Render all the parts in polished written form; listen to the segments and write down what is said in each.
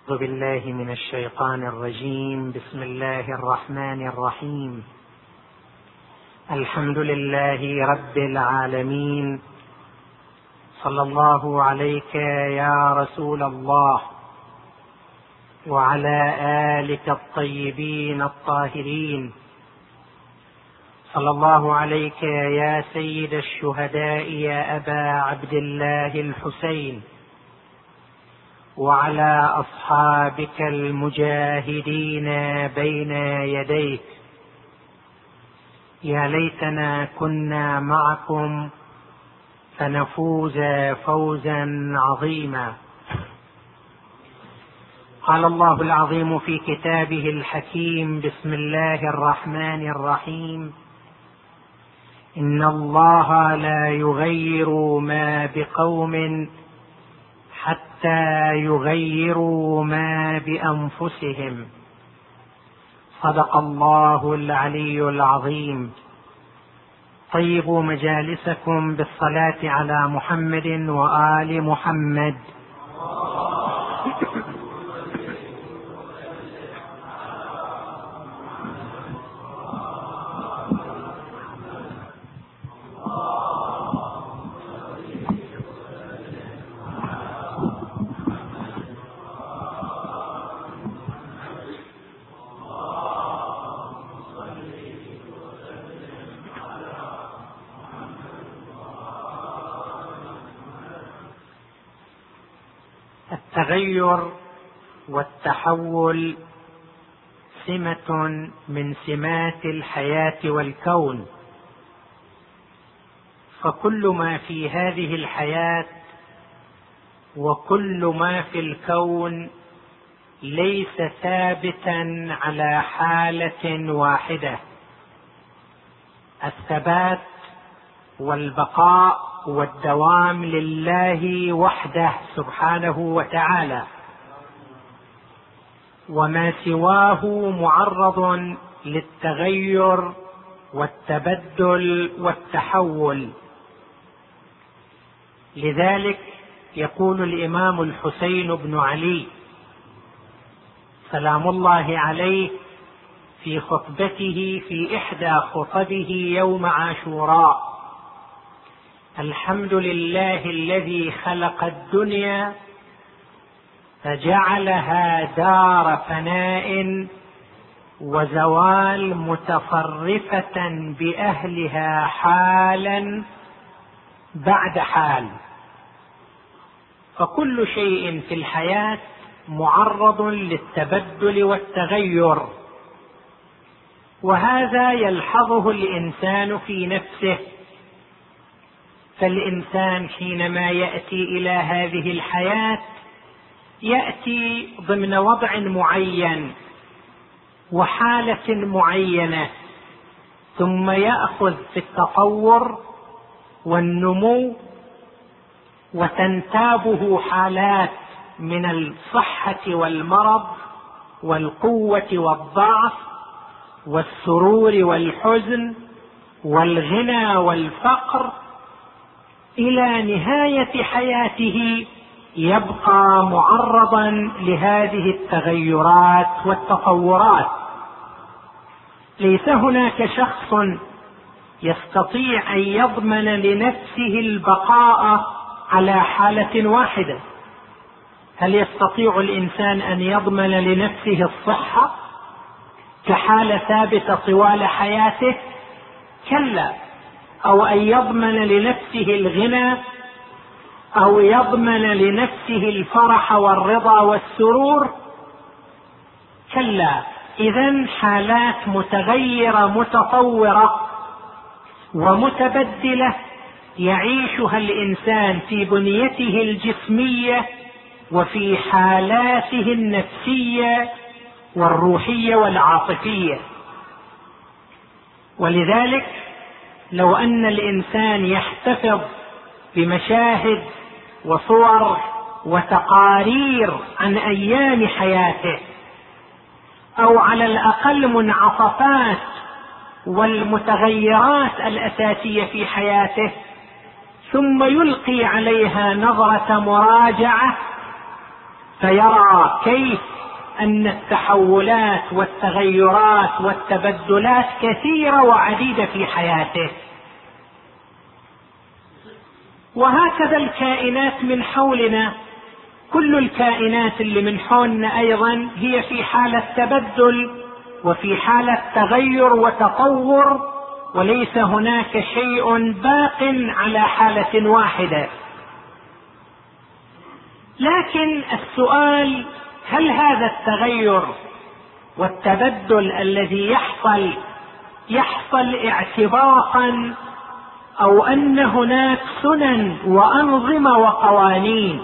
أعوذ بالله من الشيطان الرجيم. بسم الله الرحمن الرحيم. الحمد لله رب العالمين، صلى الله عليك يا رسول الله وعلى آلك الطيبين الطاهرين. صلى الله عليك يا سيد الشهداء يا أبا عبد الله الحسين، وعلى أصحابك المجاهدين بين يديك. يا ليتنا كنا معكم فنفوز فوزا عظيما. قال الله العظيم في كتابه الحكيم: بسم الله الرحمن الرحيم. إن الله لا يغير ما بقوم حتى يغيروا ما بأنفسهم. صدق الله العلي العظيم. طيبوا مجالسكم بالصلاة على محمد وآل محمد. التغير والتحول سمة من سمات الحياة والكون، فكل ما في هذه الحياة وكل ما في الكون ليس ثابتا على حالة واحدة. الثبات والبقاء والدوام لله وحده سبحانه وتعالى، وما سواه معرض للتغير والتبدل والتحول. لذلك يقول الإمام الحسين بن علي سلام الله عليه في خطبته في إحدى خطبه يوم عاشوراء: الحمد لله الذي خلق الدنيا فجعلها دار فناء وزوال متفرفة بأهلها حالا بعد حال. فكل شيء في الحياة معرض للتبدل والتغير، وهذا يلحظه الإنسان في نفسه. فالإنسان حينما يأتي إلى هذه الحياة يأتي ضمن وضع معين وحالة معينة، ثم يأخذ في التطور والنمو، وتنتابه حالات من الصحة والمرض والقوة والضعف والسرور والحزن والغنى والفقر، إلى نهاية حياته يبقى معرضا لهذه التغيرات والتطورات. ليس هناك شخص يستطيع أن يضمن لنفسه البقاء على حالة واحدة. هل يستطيع الإنسان أن يضمن لنفسه الصحة كحالة ثابتة طوال حياته؟ كلا. أو أن يضمن لنفسه الغنى، أو يضمن لنفسه الفرح والرضا والسرور؟ كلا. إذن حالات متغيرة متطورة ومتبدلة يعيشها الإنسان في بنيته الجسمية وفي حالاته النفسية والروحية والعاطفية. ولذلك لو أن الإنسان يحتفظ بمشاهد وصور وتقارير عن أيام حياته، أو على الأقل منعطفات والمتغيرات الأساسية في حياته، ثم يلقي عليها نظرة مراجعة، فيرى كيف أن التحولات والتغيرات والتبدلات كثيرة وعديدة في حياته. وهكذا الكائنات من حولنا، كل الكائنات اللي من حولنا أيضا هي في حالة تبدل وفي حالة تغير وتطور، وليس هناك شيء باق على حالة واحدة. لكن السؤال: هل هذا التغير والتبدل الذي يحصل اعتباطا، أو أن هناك سنن وأنظمة وقوانين؟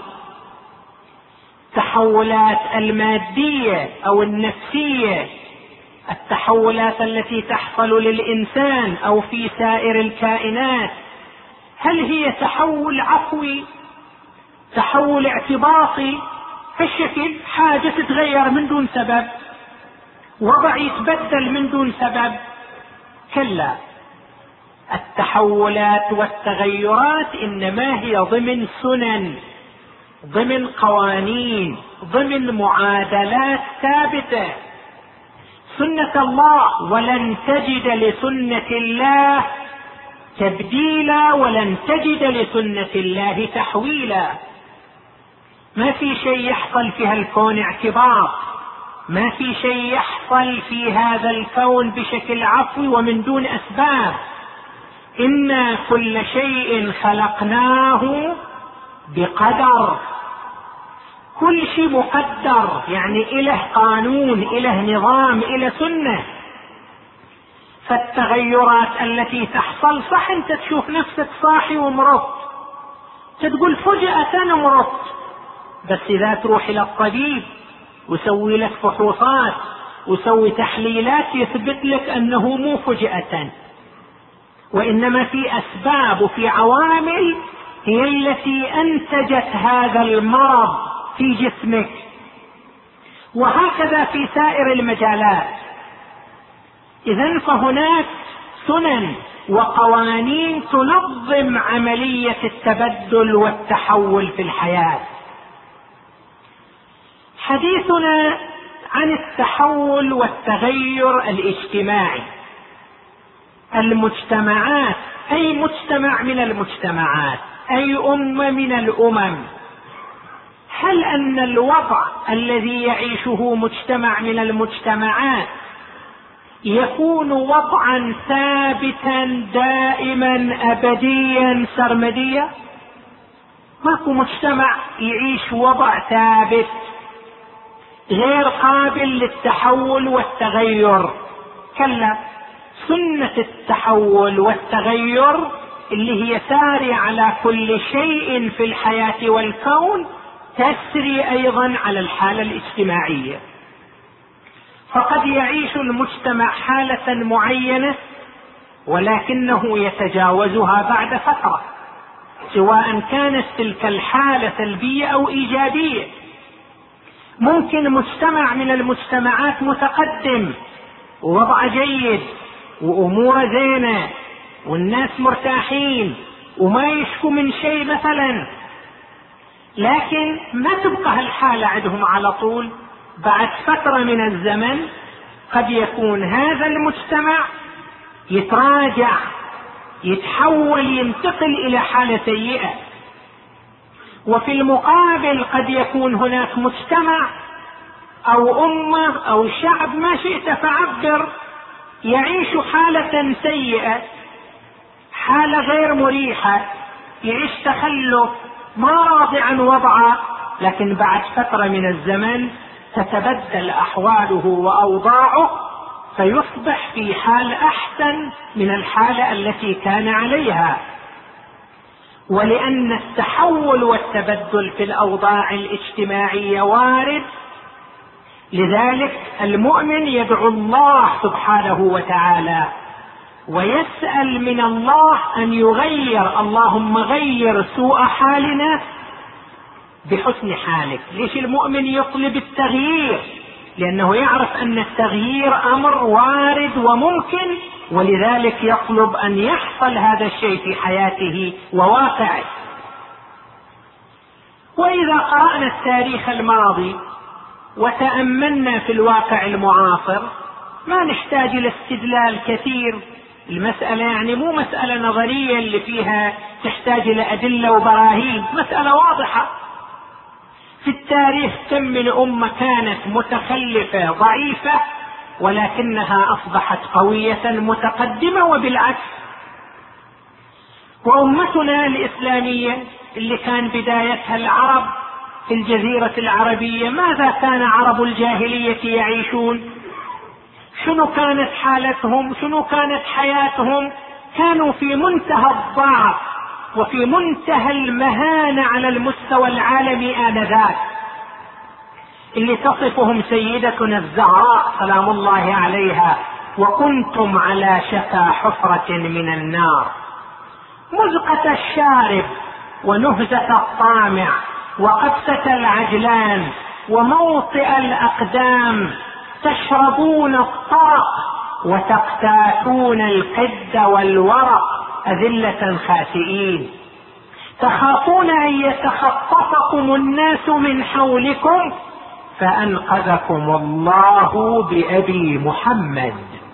التحولات المادية أو النفسية، التحولات التي تحصل للإنسان أو في سائر الكائنات، هل هي تحول عفوي، تحول اعتباطي في الشكل، حاجة تتغير من دون سبب، وضع يتبدل من دون سبب؟ كلا، التحولات والتغيرات إنما هي ضمن سنن، ضمن قوانين، ضمن معادلات ثابتة. سنة الله، ولن تجد لسنة الله تبديلا، ولن تجد لسنة الله تحويلا. ما في شيء يحصل في هالكون اعتباط، ما في شيء يحصل في هذا الكون بشكل عفوي ومن دون أسباب. إنا كل شيء خلقناه بقدر، كل شيء مقدر، يعني إله قانون، إله نظام، إله سنة. فالتغيرات التي تحصل، صح انت تشوف نفسك صاحي ومرض، تقول فجأة أنا مرض، بس إذا تروح إلى الطبيب وسوي لك فحوصات وسوي تحليلات يثبت لك أنه مو فجأة، وإنما في أسباب وفي عوامل هي التي أنتجت هذا المرض في جسمك. وهكذا في سائر المجالات. إذن فهناك سنن وقوانين تنظم عملية التبدل والتحول في الحياة. حديثنا عن التحول والتغير الاجتماعي. المجتمعات، أي مجتمع من المجتمعات، أي أمة من الأمم، هل أن الوضع الذي يعيشه مجتمع من المجتمعات يكون وضعا ثابتا دائما أبديا سرمديا؟ ماكو مجتمع يعيش وضع ثابت غير قابل للتحول والتغير. كلا، سنة التحول والتغير اللي هي سارية على كل شيء في الحياة والكون تسري أيضا على الحالة الاجتماعية. فقد يعيش المجتمع حالة معينة ولكنه يتجاوزها بعد فترة، سواء كانت تلك الحالة سلبية أو إيجابية. ممكن مجتمع من المجتمعات متقدم ووضع جيد وأمور زينة والناس مرتاحين وما يشكو من شيء مثلا، لكن ما تبقى هالحالة عندهم على طول. بعد فترة من الزمن قد يكون هذا المجتمع يتراجع، يتحول، ينتقل إلى حالة سيئة. وفي المقابل قد يكون هناك مجتمع أو أمة أو شعب، ما شئت فعبر، يعيش حالة سيئة، حالة غير مريحة، يعيش تخلف، ما راضي عن وضعه، لكن بعد فترة من الزمن تتبدل أحواله وأوضاعه فيصبح في حال أحسن من الحالة التي كان عليها. ولأن التحول والتبدل في الأوضاع الاجتماعية وارد، لذلك المؤمن يدعو الله سبحانه وتعالى ويسأل من الله أن يغير، اللهم غير سوء حالنا بحسن حالك. ليش المؤمن يطلب التغيير؟ لأنه يعرف أن التغيير أمر وارد وممكن، ولذلك يطلب أن يحصل هذا الشيء في حياته وواقعه. وإذا قرأنا التاريخ الماضي وتأملنا في الواقع المعاصر ما نحتاج إلى استدلال كثير. المسألة يعني مو مسألة نظرية اللي فيها تحتاج إلى أدلة وبراهين، مسألة واضحة. في التاريخ كم من أمة كانت متخلفة ضعيفة ولكنها أصبحت قوية متقدمة، وبالعكس. وأمتنا الإسلامية اللي كان بدايتها العرب في الجزيرة العربية، ماذا كان عرب الجاهلية يعيشون؟ شنو كانت حالتهم؟ شنو كانت حياتهم؟ كانوا في منتهى الضعف وفي منتهى المهانة على المستوى العالمي آنذاك، اللي تصفهم سيدتنا الزهراء سلام الله عليها: وكنتم على شفا حفرة من النار، مزقة الشارب ونهزة الطامع وقبسة العجلان وموطئ الأقدام، تشربون الطرق وتقتاتون القد والورق أذلة خاسئين، تخافون أن يتخطفكم الناس من حولكم فأنقذكم الله بأبي محمد.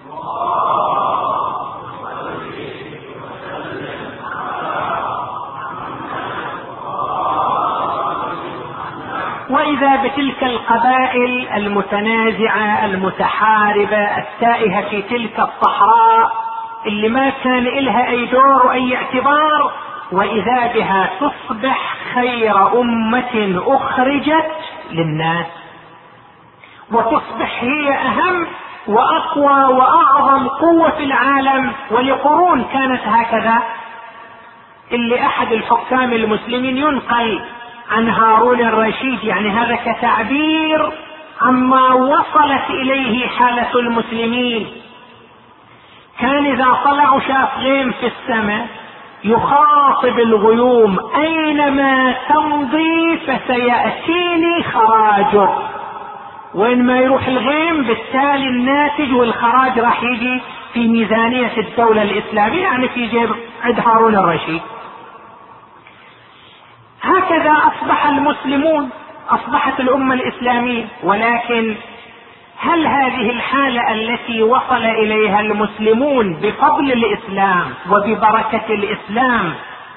وإذا بتلك القبائل المتنازعة المتحاربة التائهة في تلك الصحراء اللي ما كان إلها أي دور وأي اعتبار، وإذا بها تصبح خير أمة أخرجت للناس، وتصبح هي أهم وأقوى وأعظم قوة في العالم. ولقرون كانت هكذا. اللي أحد الحكام المسلمين ينقل عن هارون الرشيد، يعني هذا كتعبير عما وصلت إليه حالة المسلمين، كان إذا طلعوا شاف غيم في السماء يخاطب الغيوم: أينما تمضي فسيأتيني خراجه. وين ما يروح الغيم بالتالي الناتج والخراج راح يجي في ميزانية الدولة الإسلامية، يعني في جيب عند هارون الرشيد. هكذا أصبح المسلمون، أصبحت الأمة الإسلامية. ولكن هل هذه الحالة التي وصل إليها المسلمون بفضل الإسلام وببركة الإسلام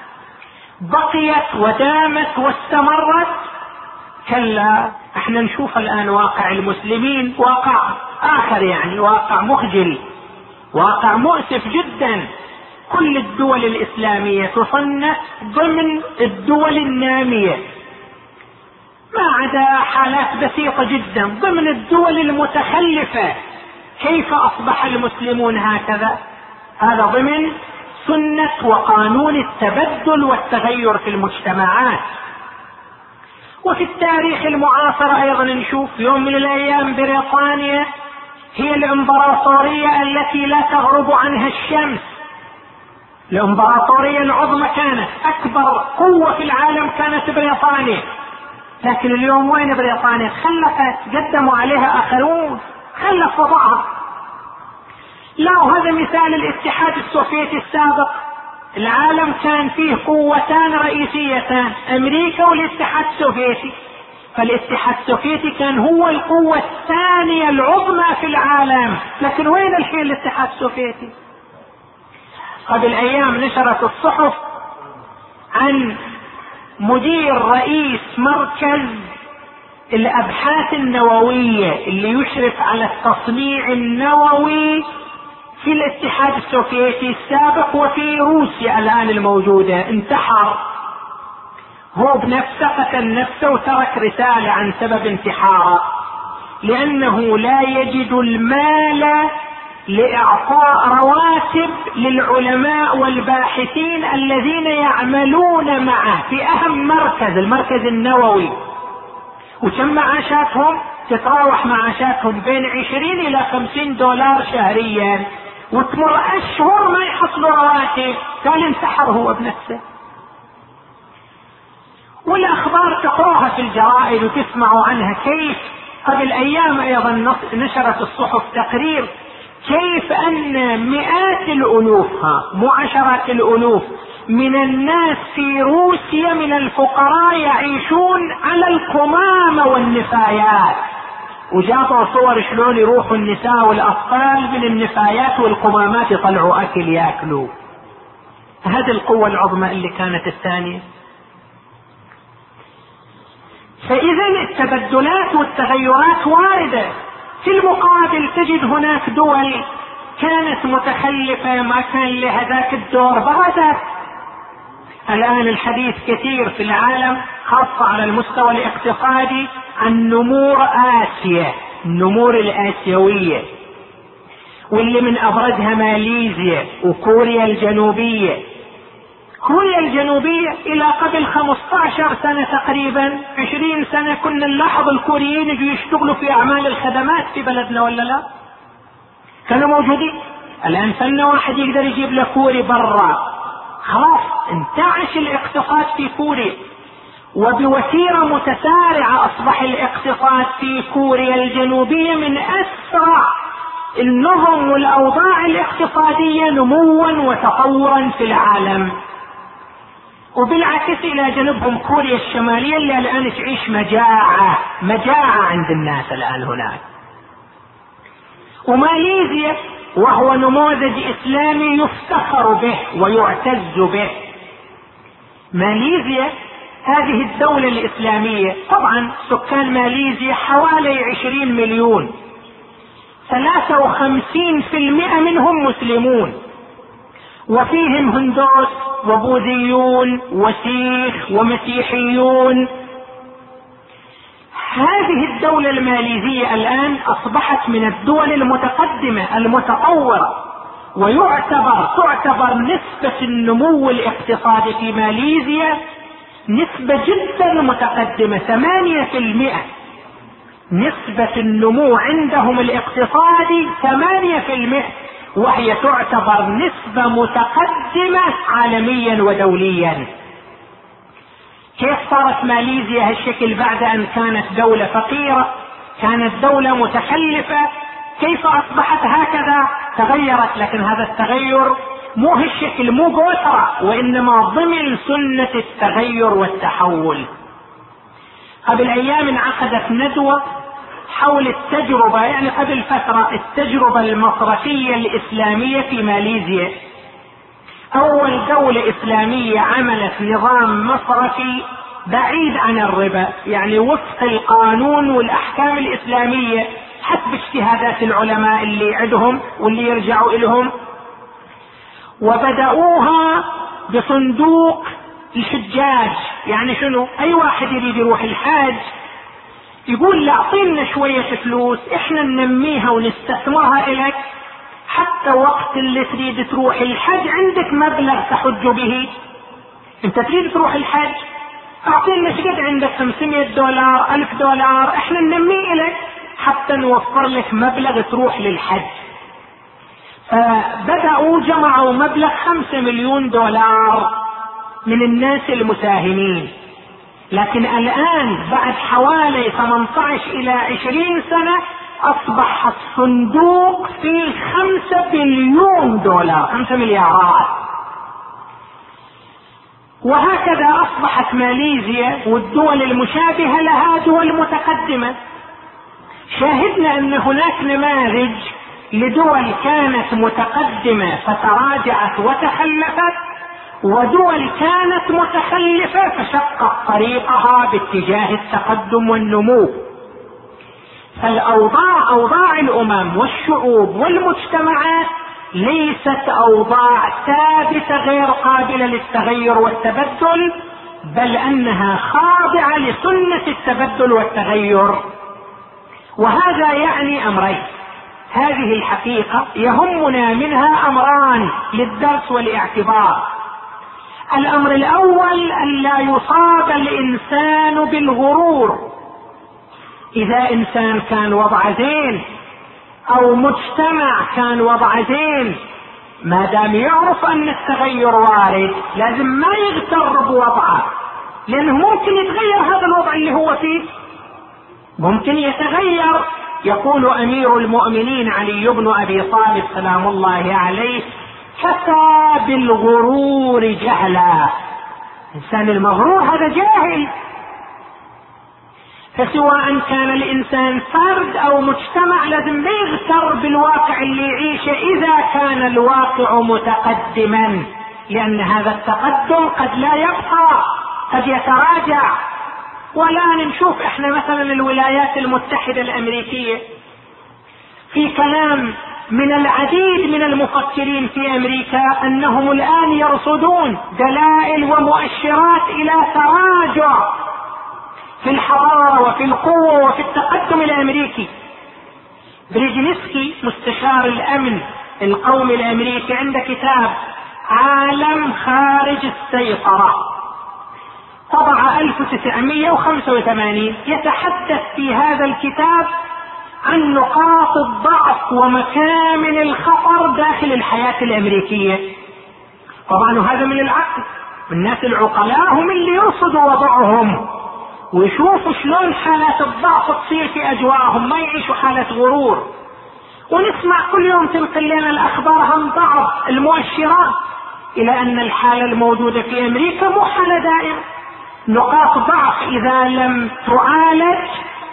بقيت ودامت واستمرت؟ كلا. احنا نشوف الآن واقع المسلمين واقع آخر، يعني واقع مخجل، واقع مؤسف جدا. كل الدول الإسلامية تصنف ضمن الدول النامية، ما عدا حالات بسيطة جدا ضمن الدول المتخلفة. كيف أصبح المسلمون هكذا؟ هذا ضمن سنة وقانون التبدل والتغير في المجتمعات. وفي التاريخ المعاصر أيضا نشوف يوم من الأيام بريطانيا هي الإمبراطورية التي لا تغرب عنها الشمس، الإمبراطورية العظمى، كانت أكبر قوة في العالم كانت بريطانيا. لكن اليوم وين بريطانيا؟ خلفت، قدموا عليها آخرون، خلف وضعها. لا، وهذا مثال الاتحاد السوفيتي السابق. العالم كان فيه قوتان رئيسيتان، أمريكا والاتحاد السوفيتي. فالاتحاد السوفيتي كان هو القوة الثانية العظمى في العالم، لكن وين الحين الاتحاد السوفيتي؟ قبل أيام نشرت الصحف عن مدير رئيس مركز الأبحاث النووية اللي يشرف على التصنيع النووي في الاتحاد السوفيتي السابق وفي روسيا الآن الموجودة، انتحر هو بنفسه، قتل نفسه وترك رسالة عن سبب انتحاره، لأنه لا يجد المال لإعطاء رواتب للعلماء والباحثين الذين يعملون معه في أهم مركز، المركز النووي. وكم معاشاتهم؟ تتراوح معاشاتهم بين 20 إلى 50 دولار شهريا، وتمر أشهر ما يحصلوا رواتب. قال انتحر هو بنفسه. والأخبار تقروها في الجرائد وتسمعوا عنها. كيف قبل أيام أيضا نشرت الصحف تقرير كيف أن مئات الألوف، مو عشرات الألوف، من الناس في روسيا من الفقراء يعيشون على القمامة والنفايات، وجابوا صور شلون يروحوا النساء والأطفال من النفايات والقمامات يطلعوا أكل يأكلوا. هذه القوة العظمى اللي كانت الثانية. فإذا التبدلات والتغيرات واردة. في المقابل تجد هناك دول كانت متخلفة ما كان لها ذاك الدور بعدت. الآن الحديث كثير في العالم خاصة على المستوى الاقتصادي عن نمور آسيا، النمور الآسيوية، واللي من أبرزها ماليزيا وكوريا الجنوبية. كوريا الجنوبية إلى قبل 15 سنة تقريبا 20 سنة كنا نلاحظ الكوريين يجوا يشتغلوا في أعمال الخدمات في بلدنا ولا لا؟ كانوا موجودين. الآن سنة واحد يقدر يجيب له كوري برا، خلاص انتعش الاقتصاد في كوريا، وبوتيرة متسارعة أصبح الاقتصاد في كوريا الجنوبية من أسرع النظم والأوضاع الاقتصادية نموا وتطورا في العالم. وبالعكس إلى جنوبهم كوريا الشمالية اللي الآن تعيش مجاعة عند الناس الآن هناك. وماليزيا وهو نموذج إسلامي يفتخر به ويعتز به. ماليزيا هذه الدولة الإسلامية، طبعا سكان ماليزيا حوالي 20 مليون، 53% منهم مسلمون، وفيهم هندوس وبوذيون وسيخ ومسيحيون. هذه الدولة الماليزية الآن أصبحت من الدول المتقدمة المتطورة، تعتبر نسبة النمو الاقتصادي في ماليزيا نسبة جدا متقدمة، 8%. نسبة النمو عندهم الاقتصادي 8%، وهي تعتبر نسبة متقدمة عالميا ودوليا. كيف صارت ماليزيا هالشكل بعد أن كانت دولة فقيرة، كانت دولة متخلفة؟ كيف أصبحت هكذا؟ تغيرت، لكن هذا التغير مو هالشكل، مو بوترة، وإنما ضمن سنة التغير والتحول. قبل أيام انعقدت ندوة حول التجربة، يعني قبل فترة، التجربة المصرفية الإسلامية في ماليزيا. أول دولة إسلامية عملت نظام مصرفي بعيد عن الربا، يعني وفق القانون والأحكام الإسلامية حسب اجتهادات العلماء اللي عندهم واللي يرجعوا إلهم. وبدأوها بصندوق الحجاج. يعني شنو؟ أي واحد يريد يروح الحاج يقول لا أعطينا شوية فلوس إحنا ننميها ونستثمرها إليك، حتى وقت اللي تريد تروح الحج عندك مبلغ تحج به. انت تريد تروح الحج، أعطينا شقد عندك، $500 $1000، إحنا ننميه إليك حتى نوفر لك مبلغ تروح للحج. فبدأوا جمعوا مبلغ $5 مليون من الناس المساهمين. لكن الآن بعد حوالي 18 إلى 20 سنة أصبح الصندوق فيه $5 بليون، 5 مليارات. وهكذا أصبحت ماليزيا والدول المشابهة لها دول متقدمة. شاهدنا أن هناك نماذج لدول كانت متقدمة فتراجعت وتخلفت، ودول كانت متخلفة فشقت طريقها باتجاه التقدم والنمو. فالأوضاع، أوضاع الأمم والشعوب والمجتمعات، ليست أوضاع ثابتة غير قابلة للتغير والتبدل، بل أنها خاضعة لسنة التبدل والتغير. وهذا يعني أمرين، هذه الحقيقة يهمنا منها أمران للدرس والاعتبار. الأمر الأول أن لا يصاب الإنسان بالغرور. إذا إنسان كان وضع زين أو مجتمع كان وضع زين، ما دام يعرف أن التغير وارد لازم ما يغتر بوضعه، لأنه ممكن يتغير هذا الوضع اللي هو فيه، ممكن يتغير. يقول أمير المؤمنين علي بن أبي طالب سلام الله عليه كفى بالغرور جهلا. الإنسان المغرور هذا جاهل. فسواء كان الإنسان فرد أو مجتمع لازم ما يغتر بالواقع اللي يعيشه إذا كان الواقع متقدما، لأن هذا التقدم قد لا يبقى، قد يتراجع. والآن نشوف احنا مثلا الولايات المتحدة الأمريكية، في كلام من العديد من المفكرين في أمريكا أنهم الآن يرصدون دلائل ومؤشرات إلى تراجع في الحضارة وفي القوة وفي التقدم الأمريكي. بريجنسكي مستشار الأمن القومي الأمريكي عنده كتاب عالم خارج السيطرة، طبع 1985. يتحدث في هذا الكتاب عن نقاط الضعف ومكامن الخطر داخل الحياة الأمريكية. طبعا هذا من العقل، الناس العقلاء هم اللي يرصدوا وضعهم ويشوفوا شلون حالات الضعف تصير في أجواءهم، ما يعيشوا حالة غرور. ونسمع كل يوم تنقل لنا الأخبار عن ضعف المؤشرات، إلى أن الحالة الموجودة في أمريكا مو حالة دائمة. نقاط ضعف إذا لم تعالج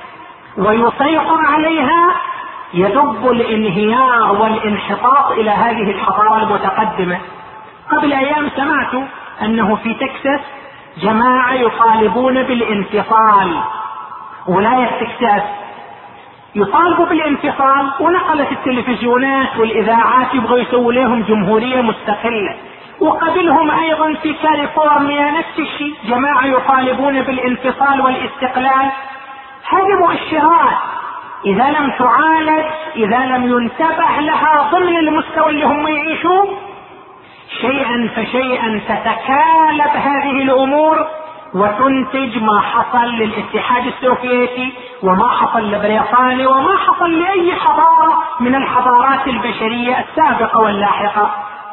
ويسيطر عليها يدب الانهيار والانحطاط إلى هذه الحضارة المتقدمة. قبل أيام سمعت أنه في تكساس جماعة يطالبون بالانفصال، ولاية تكساس يطالبوا بالانفصال، ونقلت التلفزيونات والإذاعات يبغوا يسووا لهم جمهورية مستقلة. وقبلهم أيضا في كاليفورنيا نفس الشيء، جماعة يطالبون بالانفصال والاستقلال. هذه مؤشرات إذا لم تعالج، إذا لم ينتبه لها ضمن المستوى اللي هم يعيشوا، شيئا فشيئا تتكالب هذه الأمور وتنتج ما حصل للاتحاد السوفيتي وما حصل لبريطانيا وما حصل لأي حضارة من الحضارات البشرية السابقة واللاحقة.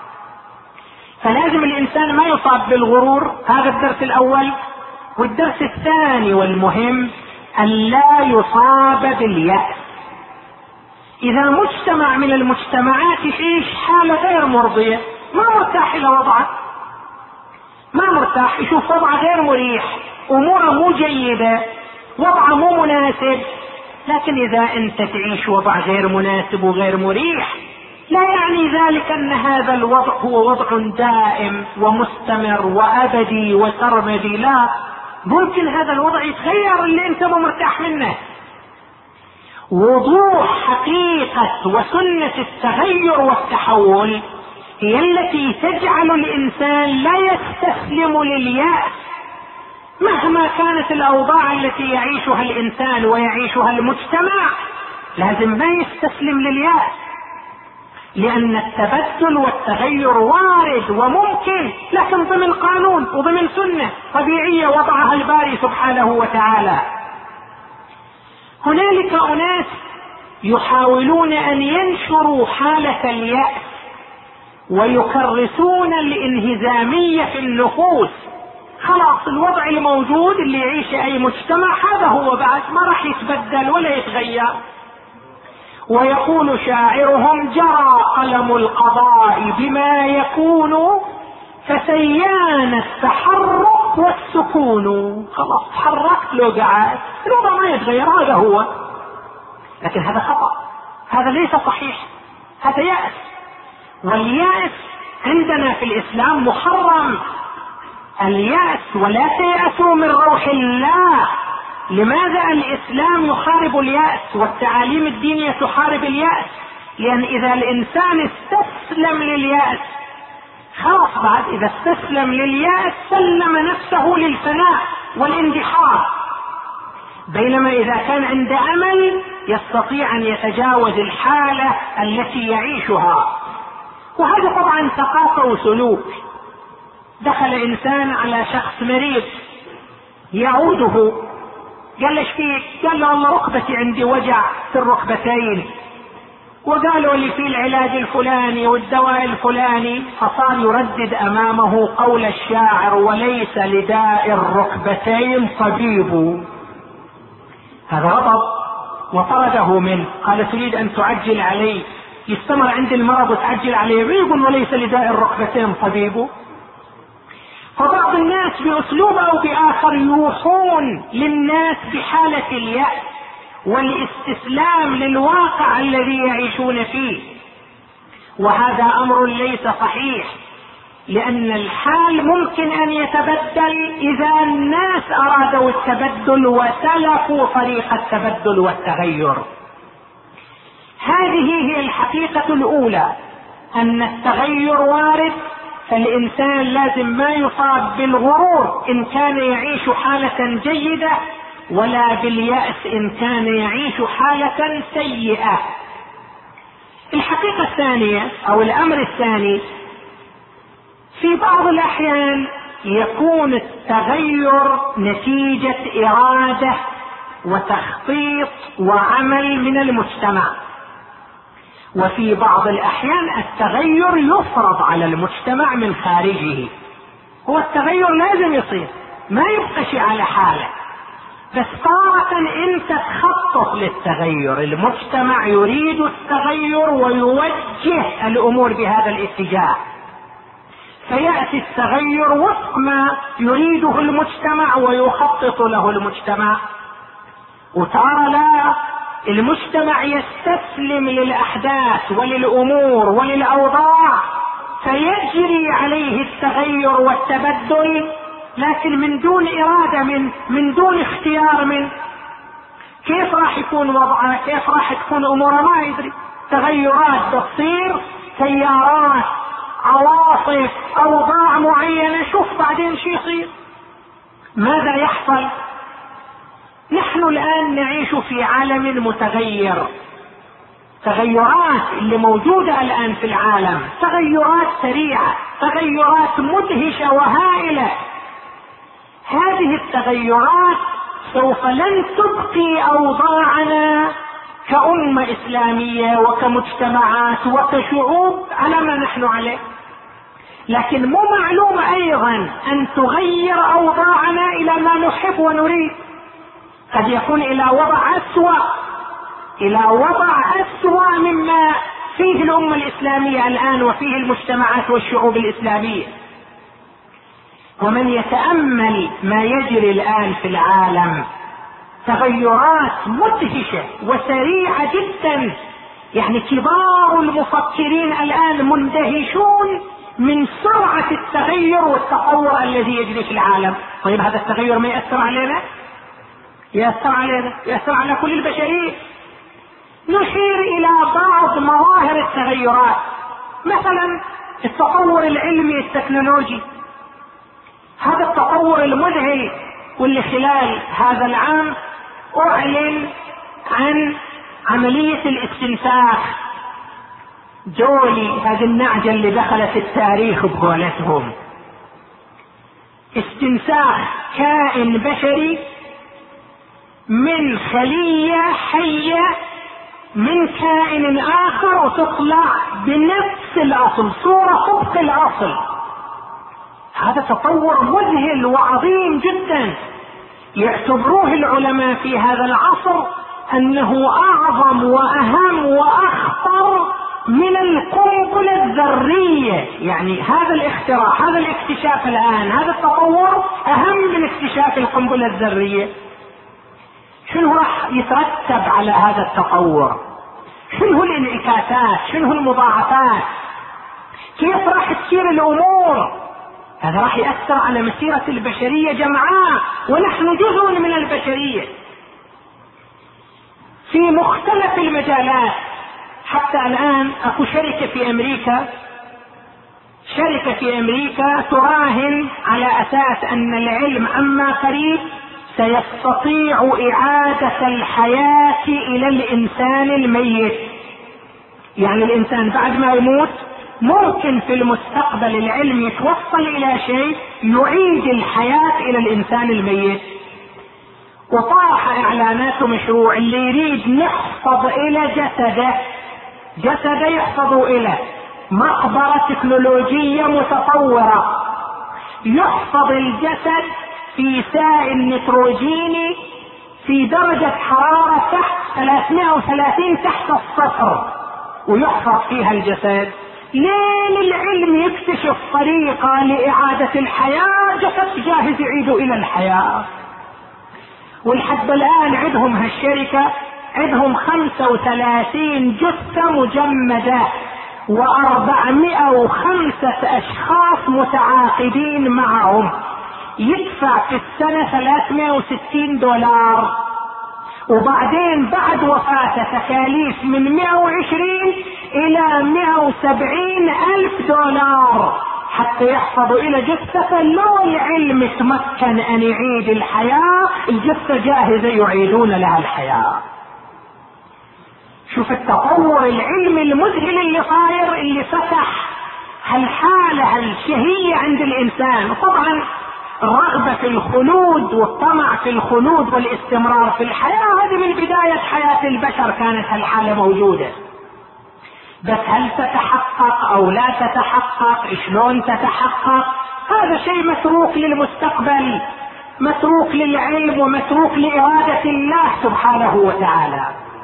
فلازم الإنسان ما يصاب بالغرور، هذا الدرس الأول. والدرس الثاني والمهم أن لا يصاب باليأس. إذا مجتمع من المجتمعات يعيش حالة غير مرضية، ما مرتاح إلى وضعه، ما مرتاح، يشوف وضعه غير مريح، أموره مو جيدة، وضعه مو مناسب. لكن إذا أنت تعيش وضع غير مناسب وغير مريح، لا يعني ذلك أن هذا الوضع هو وضع دائم ومستمر وأبدي وسرمدي، لا، ممكن هذا الوضع يتغير اللي أنت مو مرتاح منه. وضوح حقيقة وسنة التغير والتحول هي التي تجعل الإنسان لا يستسلم لليأس مهما كانت الأوضاع التي يعيشها الإنسان ويعيشها المجتمع. لازم ما يستسلم لليأس، لأن التبدل والتغير وارد وممكن، لكن ضمن قانون وضمن سنة طبيعية وضعها الباري سبحانه وتعالى. هنالك أناس يحاولون أن ينشروا حالة اليأس ويكرسون الانهزامية في النفوس. خلاص الوضع الموجود اللي يعيش أي مجتمع هذا هو، بعد ما راح يتبدل ولا يتغير. ويقول شاعرهم: جرى قلم القضاء بما يكون فسيان التحرك والسكون. خلاص تحركت لو قعدت الوضع ما يتغير، هذا هو. لكن هذا خطأ، هذا ليس صحيح، هذا يأس. واليأس عندنا في الإسلام محرم. اليأس ولا تيأسوا من روح الله. لماذا الإسلام يحارب اليأس والتعاليم الدينية تحارب اليأس؟ لأن إذا الإنسان استسلم لليأس خلاص، بعد إذا استسلم لليأس سلم نفسه للفناء والاندحار. بينما إذا كان عنده أمل يستطيع أن يتجاوز الحالة التي يعيشها. وهذا طبعا ثقافة وسلوك. دخل إنسان على شخص مريض يعوده، قال له: ايش فيك؟ قال له: والله ركبتي عندي وجع في الركبتين، وقالوا لي في العلاج الفلاني والدواء الفلاني. فصار يردد أمامه قول الشاعر: وليس لداء الركبتين طبيب. هذا غضب وطرده منه، قال: تريد أن تعجل علي يستمر عند المرض وتعجل عليه، يقول وليس لداء الركبتين طبيب. فبعض الناس بأسلوب أو بآخر يوحون للناس بحالة اليأس والاستسلام للواقع الذي يعيشون فيه، وهذا أمر ليس صحيح، لأن الحال ممكن أن يتبدل إذا الناس أرادوا التبدل وسلكوا طريق التبدل والتغير. هذه هي الحقيقة الأولى، أن التغير وارد، فالإنسان لازم ما يصاب بالغرور إن كان يعيش حالة جيدة، ولا باليأس إن كان يعيش حالة سيئة. الحقيقة الثانية أو الأمر الثاني، في بعض الأحيان يكون التغير نتيجة إرادة وتخطيط وعمل من المجتمع، وفي بعض الأحيان التغير يفرض على المجتمع من خارجه. هو التغير لازم يصير، ما يبقى شيء على حاله، بس طارة انت تخطط للتغير، المجتمع يريد التغير ويوجه الأمور بهذا الاتجاه، فيأتي التغير وفق ما يريده المجتمع ويخطط له المجتمع. وترى لا، المجتمع يستسلم للأحداث وللأمور وللأوضاع فيجري عليه التغير والتبدل، لكن من دون إرادة من دون اختيار منه. كيف راح يكون وضعه؟ كيف راح تكون أموره؟ ما يدري. تغيرات بتصير، تيارات، عواصف، أوضاع معينة، شوف بعدين شي يصير. ماذا يحصل؟ نحن الآن نعيش في عالم متغير. تغيرات اللي موجودة الآن في العالم تغيرات سريعة، تغيرات مدهشة وهائلة. هذه التغيرات سوف لن تبقي أوضاعنا كأمة إسلامية وكمجتمعات وكشعوب على ما نحن عليه، لكن مو معلوم أيضا أن تغير أوضاعنا إلى ما نحب ونريد. قد يكون إلى وضع أسوأ مما فيه الأمة الإسلامية الآن وفيه المجتمعات والشعوب الإسلامية. ومن يتأمل ما يجري الآن في العالم، تغيرات مدهشة وسريعة جدا، يعني كبار المفكرين الآن مندهشون من سرعة التغير والتطور الذي يجري في العالم. طيب هذا التغير ما يأثر علينا؟ يأثر على كل البشرية. نشير إلى بعض مظاهر التغيرات، مثلا التطور العلمي التكنولوجي، هذا التطور المذهل، واللي خلال هذا العام أعلن عن عملية الاستنساخ. جولي، هذه النعجة اللي دخلت التاريخ بقولتهم، استنساخ كائن بشري من خلية حية من كائن آخر وتطلع بنفس الأصل، صورة طبق الأصل. هذا تطور مذهل وعظيم جدا، يعتبروه العلماء في هذا العصر أنه أعظم وأهم وأخطر من القنبلة الذرية. يعني هذا الاختراع، هذا الاكتشاف الآن، هذا التطور أهم من اكتشاف القنبلة الذرية. شنو راح يترتب على هذا التطور؟ شنو الانعكاسات؟ شنو المضاعفات؟ كيف راح تصير الأمور؟ هذا راح يأثر على مسيرة البشرية جمعاء، ونحن جزء من البشرية في مختلف المجالات. حتى الآن أكو شركة في أمريكا تراهن على أساس أن العلم أما قريب سيستطيع إعادة الحياة إلى الإنسان الميت. يعني الإنسان بعد ما يموت ممكن في المستقبل العلم يتوصل إلى شيء يعيد الحياة إلى الإنسان الميت. وطرح إعلانات مشروع اللي يريد نحفظ إلى جسده يحفظ إلى مقبرة تكنولوجية متطورة، يحفظ الجسد في سائل نيتروجيني في درجة حرارة تحت 330 تحت الصفر، ويحفظ فيها الجسد. ليه العلم يكتشف طريقة لإعادة الحياة، جسد جاهز يعيد إلى الحياة. ولحد الآن عندهم هالشركة عندهم 35 جثة مجمدة و405 أشخاص متعاقدين معهم، يدفع في السنة $360، وبعدين بعد وفاته تكاليف من 120 إلى 170 ألف دولار حتى يحفظوا إلى جثة. لو العلم تمكن أن يعيد الحياة، الجثة جاهزة يعيدون لها الحياة. شوف التطور العلمي المذهل اللي صاير، اللي فتح هالحالة الشهية عند الإنسان. وطبعا الرغبة في الخلود والطمع في الخلود والاستمرار في الحياة هذه من بداية حياة البشر كانت هالحالة موجودة، بس هل تتحقق أو لا تتحقق، شلون تتحقق، هذا شيء متروك للمستقبل، متروك للعلم ومتروك لإرادة الله سبحانه وتعالى.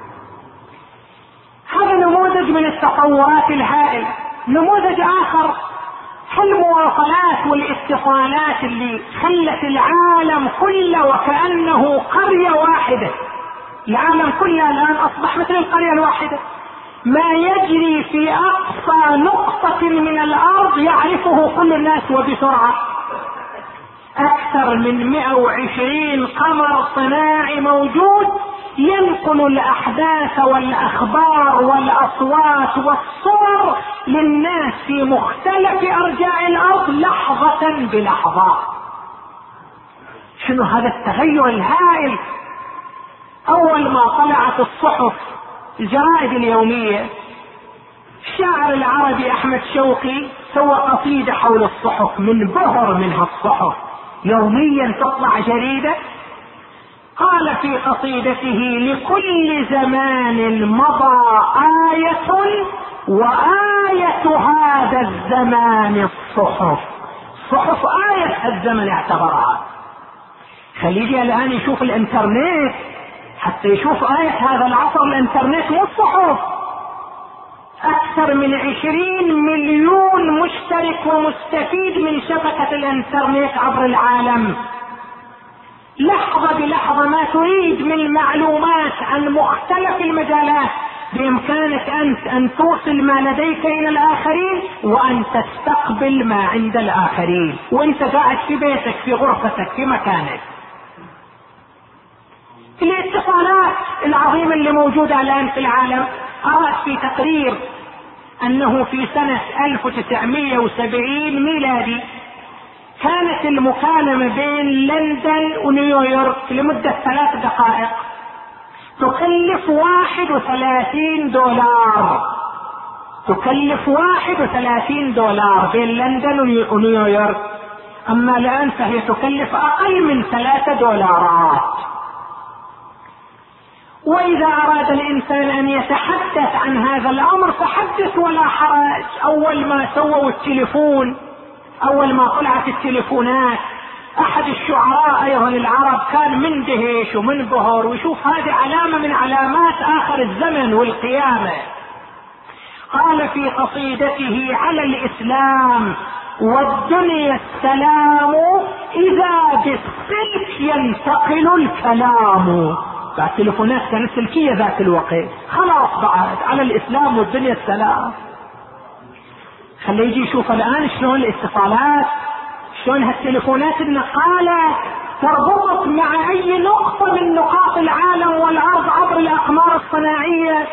هذا نموذج من التطورات الهائلة. نموذج آخر المواصلات والاتصالات اللي خلت العالم كله وكأنه قرية واحدة. العالم كله الآن أصبح مثل القرية الواحدة، ما يجري في أقصى نقطة من الأرض يعرفه كل الناس وبسرعة. أكثر من 120 قمر صناعي موجود ينقل الأحداث والأخبار والأصوات والصور للناس في مختلف أرجاء الأرض لحظة بلحظة. شنو هذا التغير الهائل؟ أول ما طلعت الصحف الجرائد اليومية، الشاعر العربي أحمد شوقي سوى قصيدة حول الصحف، من بهر منها الصحف، يوميا تطلع جريدة. قال في قصيدته: لكل زمان مضى آية وآية هذا الزمان الصحف. الصحف آية الزمن اعتبرها. خليجي الآن يشوف الانترنت حتى يشوف آية هذا العصر، الانترنت مو الصحف. أكثر من 20 مليون مشترك ومستفيد من شبكة الانترنت عبر العالم. لحظة بلحظة ما تريد من معلومات عن مختلف المجالات بإمكانك أنت أن توصل ما لديك إلى الآخرين، وأن تستقبل ما عند الآخرين وأنت قاعد في بيتك، في غرفتك، في مكانك. الاتصالات العظيمة اللي موجودة الآن في العالم، قرأت في تقرير أنه في سنة 1970 ميلادي كانت المكالمة بين لندن ونيويورك لمدة 3 دقائق تكلف $31. تكلف $31 بين لندن ونيويورك. أما الآن فهي تكلف أقل من $3. وإذا أراد الإنسان أن يتحدث عن هذا الأمر فحدث ولا حرج. أول ما سووا التليفون، أول ما طلعت التليفونات، أحد الشعراء أيضا العرب كان مندهش ومنبهر ويشوف هذه علامة من علامات آخر الزمن والقيامة. قال في قصيدته: على الإسلام والدنيا السلام، إذا بالسلك ينتقل الكلام. التليفونات كانت سلكية ذاك الوقت، خلاص بعد على الإسلام والدنيا السلام. خليه يجي يشوف الآن شلون الاتصالات، شلون هالتليفونات النقالة تربط مع أي نقطة من نقاط العالم والأرض عبر الأقمار الصناعية.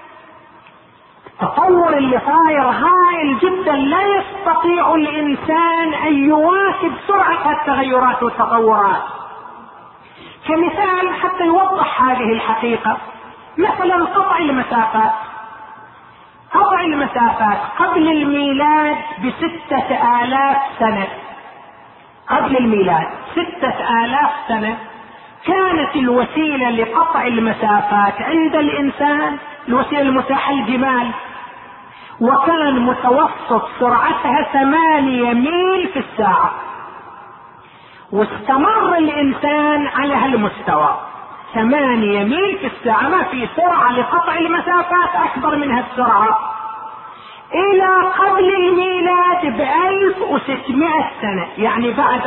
التطور اللي صاير هائل جدا، لا يستطيع الإنسان أن يواكب سرعة التغيرات والتطورات. كمثال حتى يوضح هذه الحقيقة، مثلا قطع المسافات. قطع المسافات قبل الميلاد ب6,000 سنة، قبل الميلاد 6,000 سنة كانت الوسيلة لقطع المسافات عند الإنسان الوسيلة المتاحة الجمال، وكان متوسط سرعتها 8 ميل في الساعة. واستمر الإنسان على هالمستوى 8 ميل في الساعة، ما في سرعة لقطع المسافات أكبر من هالسرعة. إلى قبل الميلاد ب1600 سنة، يعني بعد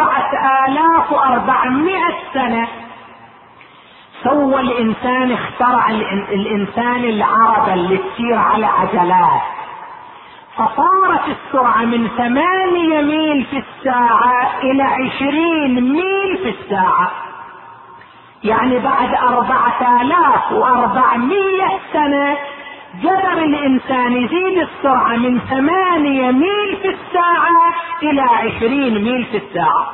4400 سنة سوى الإنسان، اخترع الإنسان العربة اللي تسير على عجلات، فصارت السرعة من 8 ميل في الساعة إلى 20 ميل في الساعة. يعني بعد 4400 سنة قدر الإنسان يزيد السرعة من 8 ميل في الساعة إلى 20 ميل في الساعة.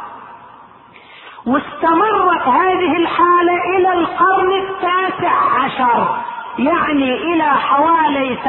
واستمرت هذه الحالة إلى القرن 19، يعني إلى حوالي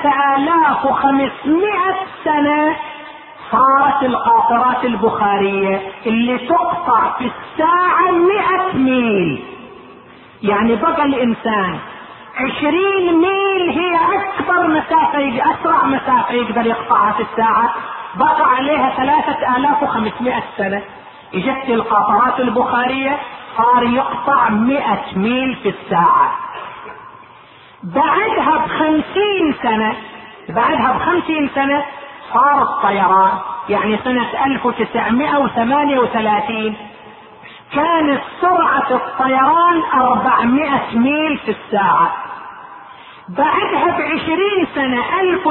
3500 سنة صارت القاطرات البخارية اللي تقطع في الساعة 100 ميل. يعني بقى الإنسان 20 ميل هي أكبر مسافة، أسرع مسافة يقدر يقطعها في الساعة، بقى عليها 3500 سنة. اجت القاطرات البخارية صار يقطع 100 ميل في الساعة. بعدها ب50 سنة صار الطيران. يعني سنة 1938 كانت سرعة الطيران 400 ميل في الساعة. بعدها ب20 سنة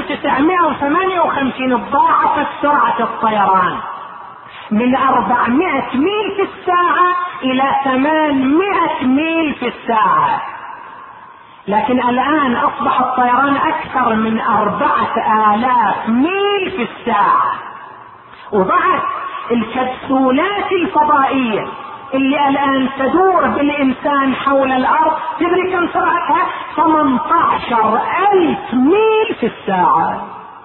1958 ضاعفت سرعة الطيران من 400 ميل في الساعة إلى 800 ميل في الساعة. لكن الآن أصبح الطيران أكثر من 4000 ميل في الساعة. وبعد الكبسولات الفضائية اللي الآن تدور بالإنسان حول الأرض، تدري كم سرعتها؟ 18,000 ميل في الساعة.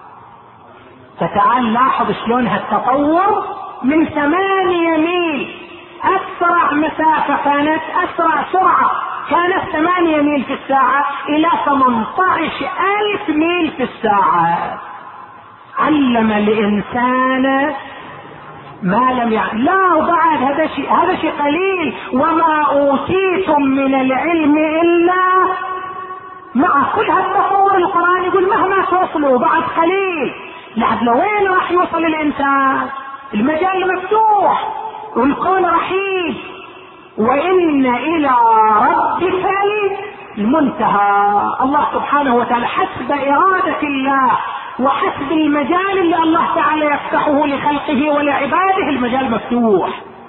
فتعال لاحظ شلون هالتطور من 8 ميل أسرع مسافة كانت، أسرع سرعة كانت 8 ميل في الساعة إلى 18,000 ميل في الساعة. علم الإنسان ما لم يعلم. لا، وبعد هذا شيء قليل. وما أوتيتم من العلم إلا، مع كل هالتطور القرآن يقول مهما توصلوا بعد قليل. لحد لوين راح يوصل الإنسان؟ المجال مفتوح والكون رحيم، وإن إلى ربك المنتهى. الله سبحانه وتعالى حسب إرادة الله وحسب المجال اللي الله تعالى يفتحه لخلقه ولعباده، المجال مفتوح.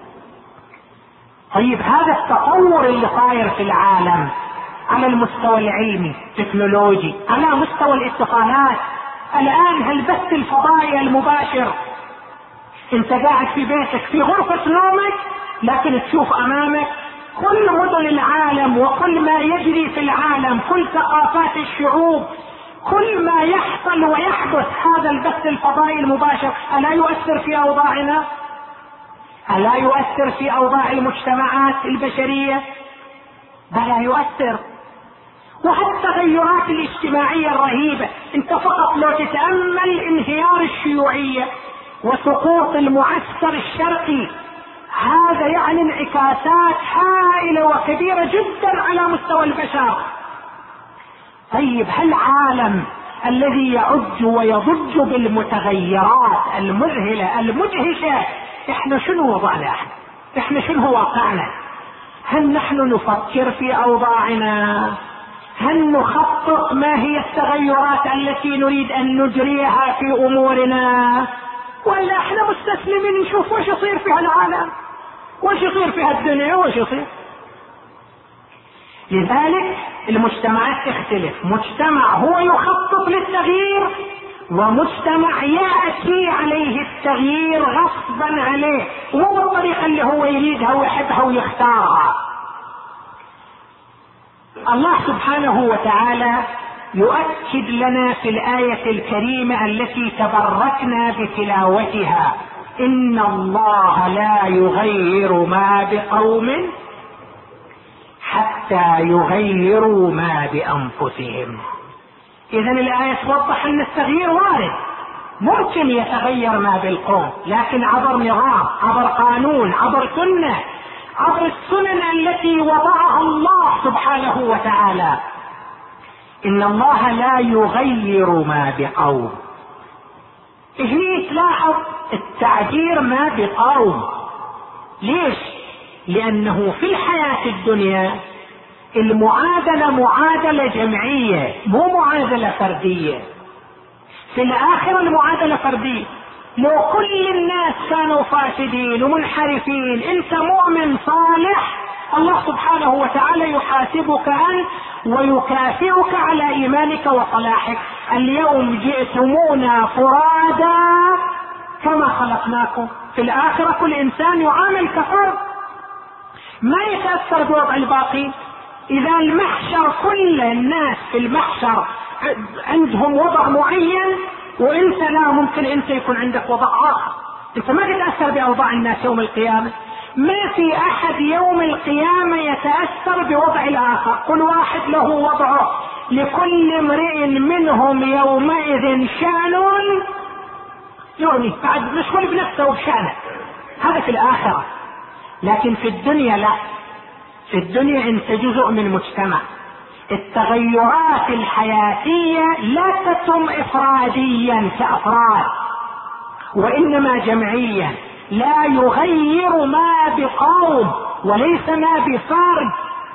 طيب هذا التطور اللي صاير في العالم على المستوى العلمي التكنولوجي، على مستوى الاتصالات، الآن هالبث الفضائي المباشر، انت قاعد في بيتك في غرفة نومك لكن تشوف امامك كل مدن العالم وكل ما يجري في العالم، كل ثقافات الشعوب، كل ما يحصل ويحدث. هذا البث الفضائي المباشر ألا يؤثر في أوضاعنا؟ ألا يؤثر في أوضاع المجتمعات البشرية؟ بلى يؤثر. وهالتغيرات الاجتماعية الرهيبة، انت فقط لو تتأمل انهيار الشيوعية وسقوط المعسكر الشرقي، هذا يعني انعكاسات هائلة وكبيرة جدا على مستوى البشر. طيب هالعالم الذي يعج ويضج بالمتغيرات المذهلة المدهشة، احنا شنو وضعنا؟ احنا شنو واقعنا؟ هل نحن نفكر في اوضاعنا؟ هل نخطط ما هي التغيرات التي نريد ان نجريها في امورنا؟ ولا احنا مستسلمين نشوف وش يصير في هالعالم، وش يصير في هالدنيا، وش يصير؟ لذلك المجتمعات تختلف. مجتمع هو يخطط للتغيير، ومجتمع يأتي عليه التغيير غصبا عليه، مو بالطريقة اللي هو يريدها ويحبها ويختارها. الله سبحانه وتعالى يؤكد لنا في الآية الكريمة التي تبركنا بتلاوتها: إن الله لا يغير ما بقوم حتى يغيروا ما بأنفسهم. إذن الآية توضح أن التغيير وارد، ممكن يتغير ما بالقوم، لكن عبر نظام، عبر قانون، عبر سنة، عبر السنن التي وضعها الله سبحانه وتعالى. إن الله لا يغير ما بقوم. هنا تلاحظ التعبير ما بقوم. ليش؟ لأنه في الحياة الدنيا المعادلة معادلة جمعية مو معادلة فردية. في الآخرة المعادلة فردية. لو كل الناس كانوا فاسدين ومنحرفين، انت مؤمن صالح، الله سبحانه وتعالى يحاسبك أنت ويكافئك على إيمانك وصلاحك. اليوم جئتمونا فرادا كما خلقناكم. في الآخرة كل إنسان يعامل كفرد، ما يتأثر بوضع الباقي. إذا المحشر كل الناس في المحشر عندهم وضع معين وانت لا، ممكن انت يكون عندك وضع آخر، انت ما تتأثر بأوضاع الناس يوم القيامة. ما في أحد يوم القيامة يتأثر بوضع الآخر، كل واحد له وضعه، لكل امرئ منهم يومئذ شأن يغنيه، بعد مشغول بنفسه وبشأنه. هذا في الآخرة. لكن في الدنيا لا، في الدنيا انت جزء من مجتمع. التغيرات الحياتية لا تتم افراديا كافراد، وانما جمعيا. لا يغير ما بقوم وليس ما بفرد.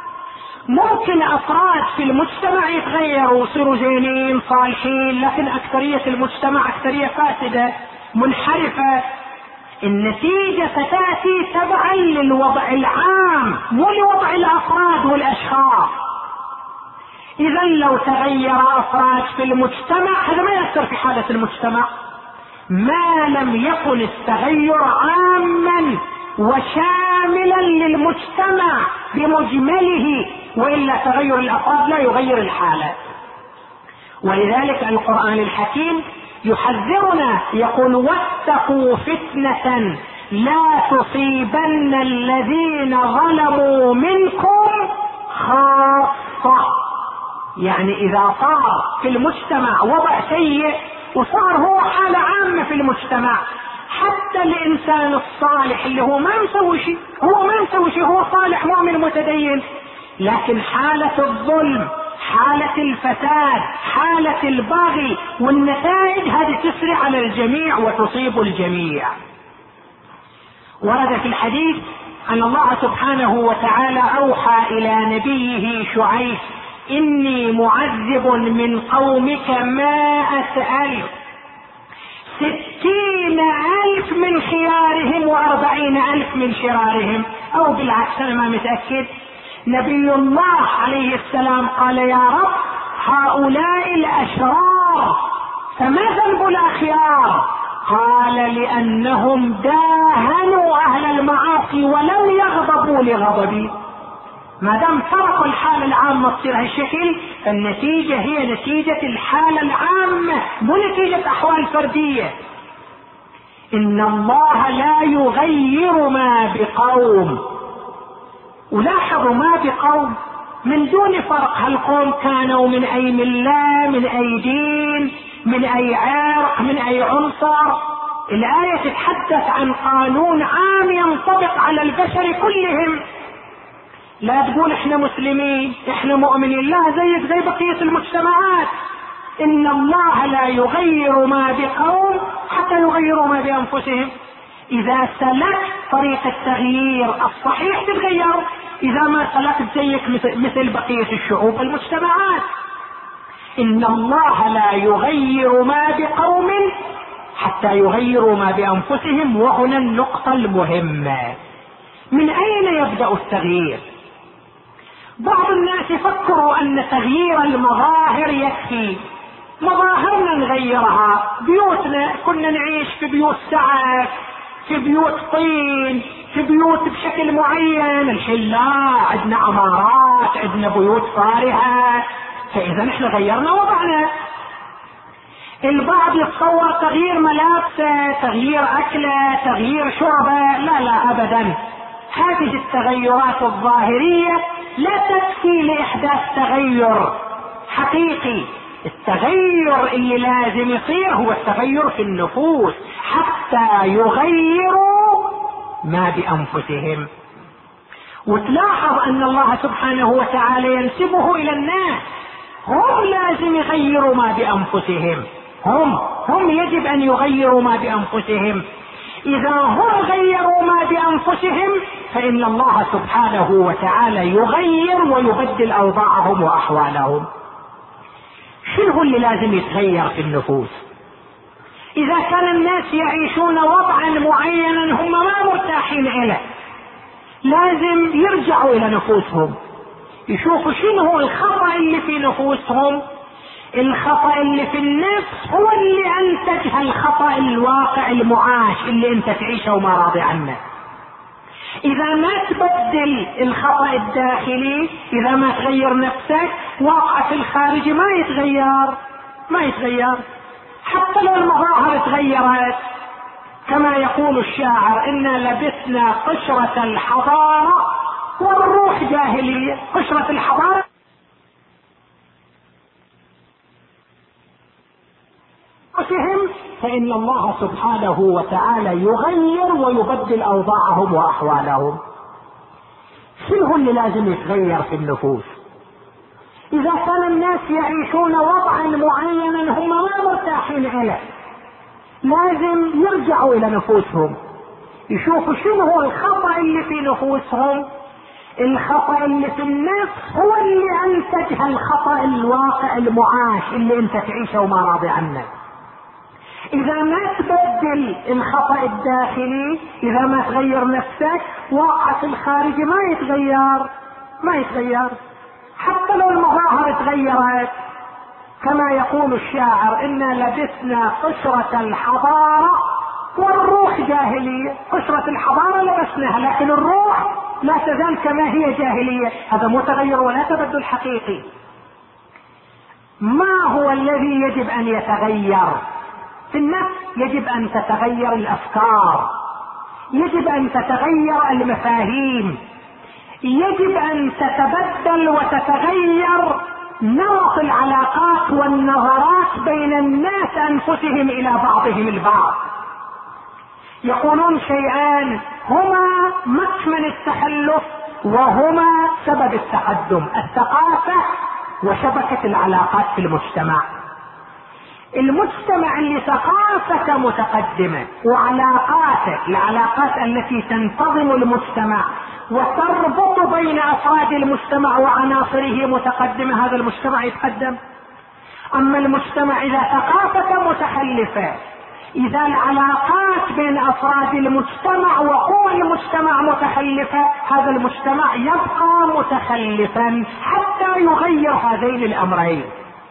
ممكن افراد في المجتمع يتغيروا ويصيروا زينين صالحين، لكن اكثرية المجتمع اكثرية فاسدة منحرفة. النتيجة ستأتي تبعا للوضع العام مو لوضع الافراد والاشخاص. اذا لو تغير افراد في المجتمع هذا ما يأثر في حالة المجتمع، ما لم يكن التغير عاما وشاملا للمجتمع بمجمله، وإلا تغير الافراد لا يغير الحالة. ولذلك القرآن الحكيم يحذرنا، يقول واتقوا فتنة لا تصيبن الذين ظلموا منكم خاصة. يعني إذا صار في المجتمع وضع سيء وصار هو حالة عامة في المجتمع، حتى الإنسان الصالح اللي هو ما مسوي شيء، هو صالح مؤمن متدين، لكن حالة الظلم، حالة الفساد، حالة البغي والنتائج هذه تسري على الجميع وتصيب الجميع. ورد في الحديث أن الله سبحانه وتعالى أوحى إلى نبيه شعيب إني معذب من قومك 100,000، 60,000 من خيارهم و40,000 من شرارهم، أو بالعكس أنا ما متأكد. نبي الله عليه السلام قال يا رب هؤلاء الأشرار فما ذنب الأخيار؟ قال لأنهم داهنوا أهل المعاصي ولم يغضبوا لغضبي. ما دام تركوا الحالة العامة تصير هالشكل، فالنتيجة هي نتيجة الحالة العامة مو نتيجة أحوال فردية. إن الله لا يغير ما بقوم. ولاحظوا ما بقوم من دون فرق، هالقوم كانوا من أي ملة، من أي دين، من أي عرق، من أي عنصر. الآية تتحدث عن قانون عام ينطبق على البشر كلهم. لا تقول احنا مسلمين احنا مؤمنين، لا، زيك زي بقية المجتمعات. ان الله لا يغير ما بقوم حتى يغيروا ما بانفسهم. اذا سلكت طريق التغيير الصحيح تتغير، اذا ما سلكت زيك مثل بقية الشعوب والمجتمعات. ان الله لا يغير ما بقوم حتى يغيروا ما بانفسهم. وهنا النقطة المهمة، من اين يبدأ التغيير؟ بعض الناس يفكروا ان تغيير المظاهر يكفي. مظاهرنا نغيرها، بيوتنا كنا نعيش في بيوت سعف، في بيوت طين، في بيوت بشكل معين. الحين لا، عندنا عمارات، عندنا بيوت فارهة، فاذا نحن غيرنا وضعنا. البعض يتصور تغيير ملابسه، تغيير اكله، تغيير شربه. لا لا ابدا، هذه التغيرات الظاهرية لا تكفي لإحداث تغير حقيقي. التغير اللي لازم يصير هو التغير في النفوس حتى يغيروا ما بأنفسهم. وتلاحظ أن الله سبحانه وتعالى ينسبه إلى الناس. هم لازم يغيروا ما بأنفسهم، هم يجب أن يغيروا ما بأنفسهم. إذا هم غيروا ما بأنفسهم فإن الله سبحانه وتعالى يغير ويبدل أوضاعهم وأحوالهم. شنو اللي لازم يتغير في النفوس؟ إذا كان الناس يعيشون وضعا معينا هم ما مرتاحين إليه، لازم يرجعوا إلى نفوسهم، يشوفوا شنو هو الخطأ اللي في نفوسهم. الخطأ اللي في النفس هو اللي أنتج الخطأ الواقع المعاش اللي أنت تعيشه وما راضي عنه. إذا ما تبدل الخطأ الداخلي، إذا ما تغير نفسك، واقع في الخارج ما يتغير حتى لو المظاهر تغيرت. كما يقول الشاعر: إنا لبسنا قشرة الحضارة والروح جاهلية. قشرة الحضارة فإن الله سبحانه وتعالى يغير ويبدل أوضاعهم وأحوالهم. شنو اللي لازم يتغير في النفوس؟ إذا كان الناس يعيشون وضعا معينا هم ما مرتاحين إليه، لازم يرجعوا إلى نفوسهم، يشوفوا شنو هو الخطأ اللي في نفوسهم. الخطأ اللي في النفس هو اللي أنتج الخطأ الواقع المعاش اللي أنت تعيشه وما راضي عنه. إذا ما تبدل الخطأ الداخلي، إذا ما تغير نفسك، واقع في الخارج ما يتغير حتى لو المظاهر تغيرت. كما يقول الشاعر: إنا لبسنا قشرة الحضارة والروح جاهلية. قشرة الحضارة لبسناها، لكن الروح لا تزال كما هي جاهلية. هذا مو تغير ولا تبدل حقيقي. ما هو الذي يجب أن يتغير في النفس؟ يجب أن تتغير الأفكار، يجب أن تتغير المفاهيم، يجب أن تتبدل وتتغير نمط العلاقات والنظرات بين الناس أنفسهم إلى بعضهم البعض. يقولون شيئان هما مكمن التخلف وهما سبب التقدم: الثقافة وشبكة العلاقات في المجتمع. المجتمع اللي ثقافته متقدمة وعلاقاته، العلاقات التي تنتظم المجتمع وتربط بين أفراد المجتمع وعناصره متقدمة، هذا المجتمع يتقدم. أما المجتمع إذا ثقافته متخلفة، إذا العلاقات بين أفراد المجتمع وقوى المجتمع متخلفة، هذا المجتمع يبقى متخلفا حتى يغير هذين الأمرين.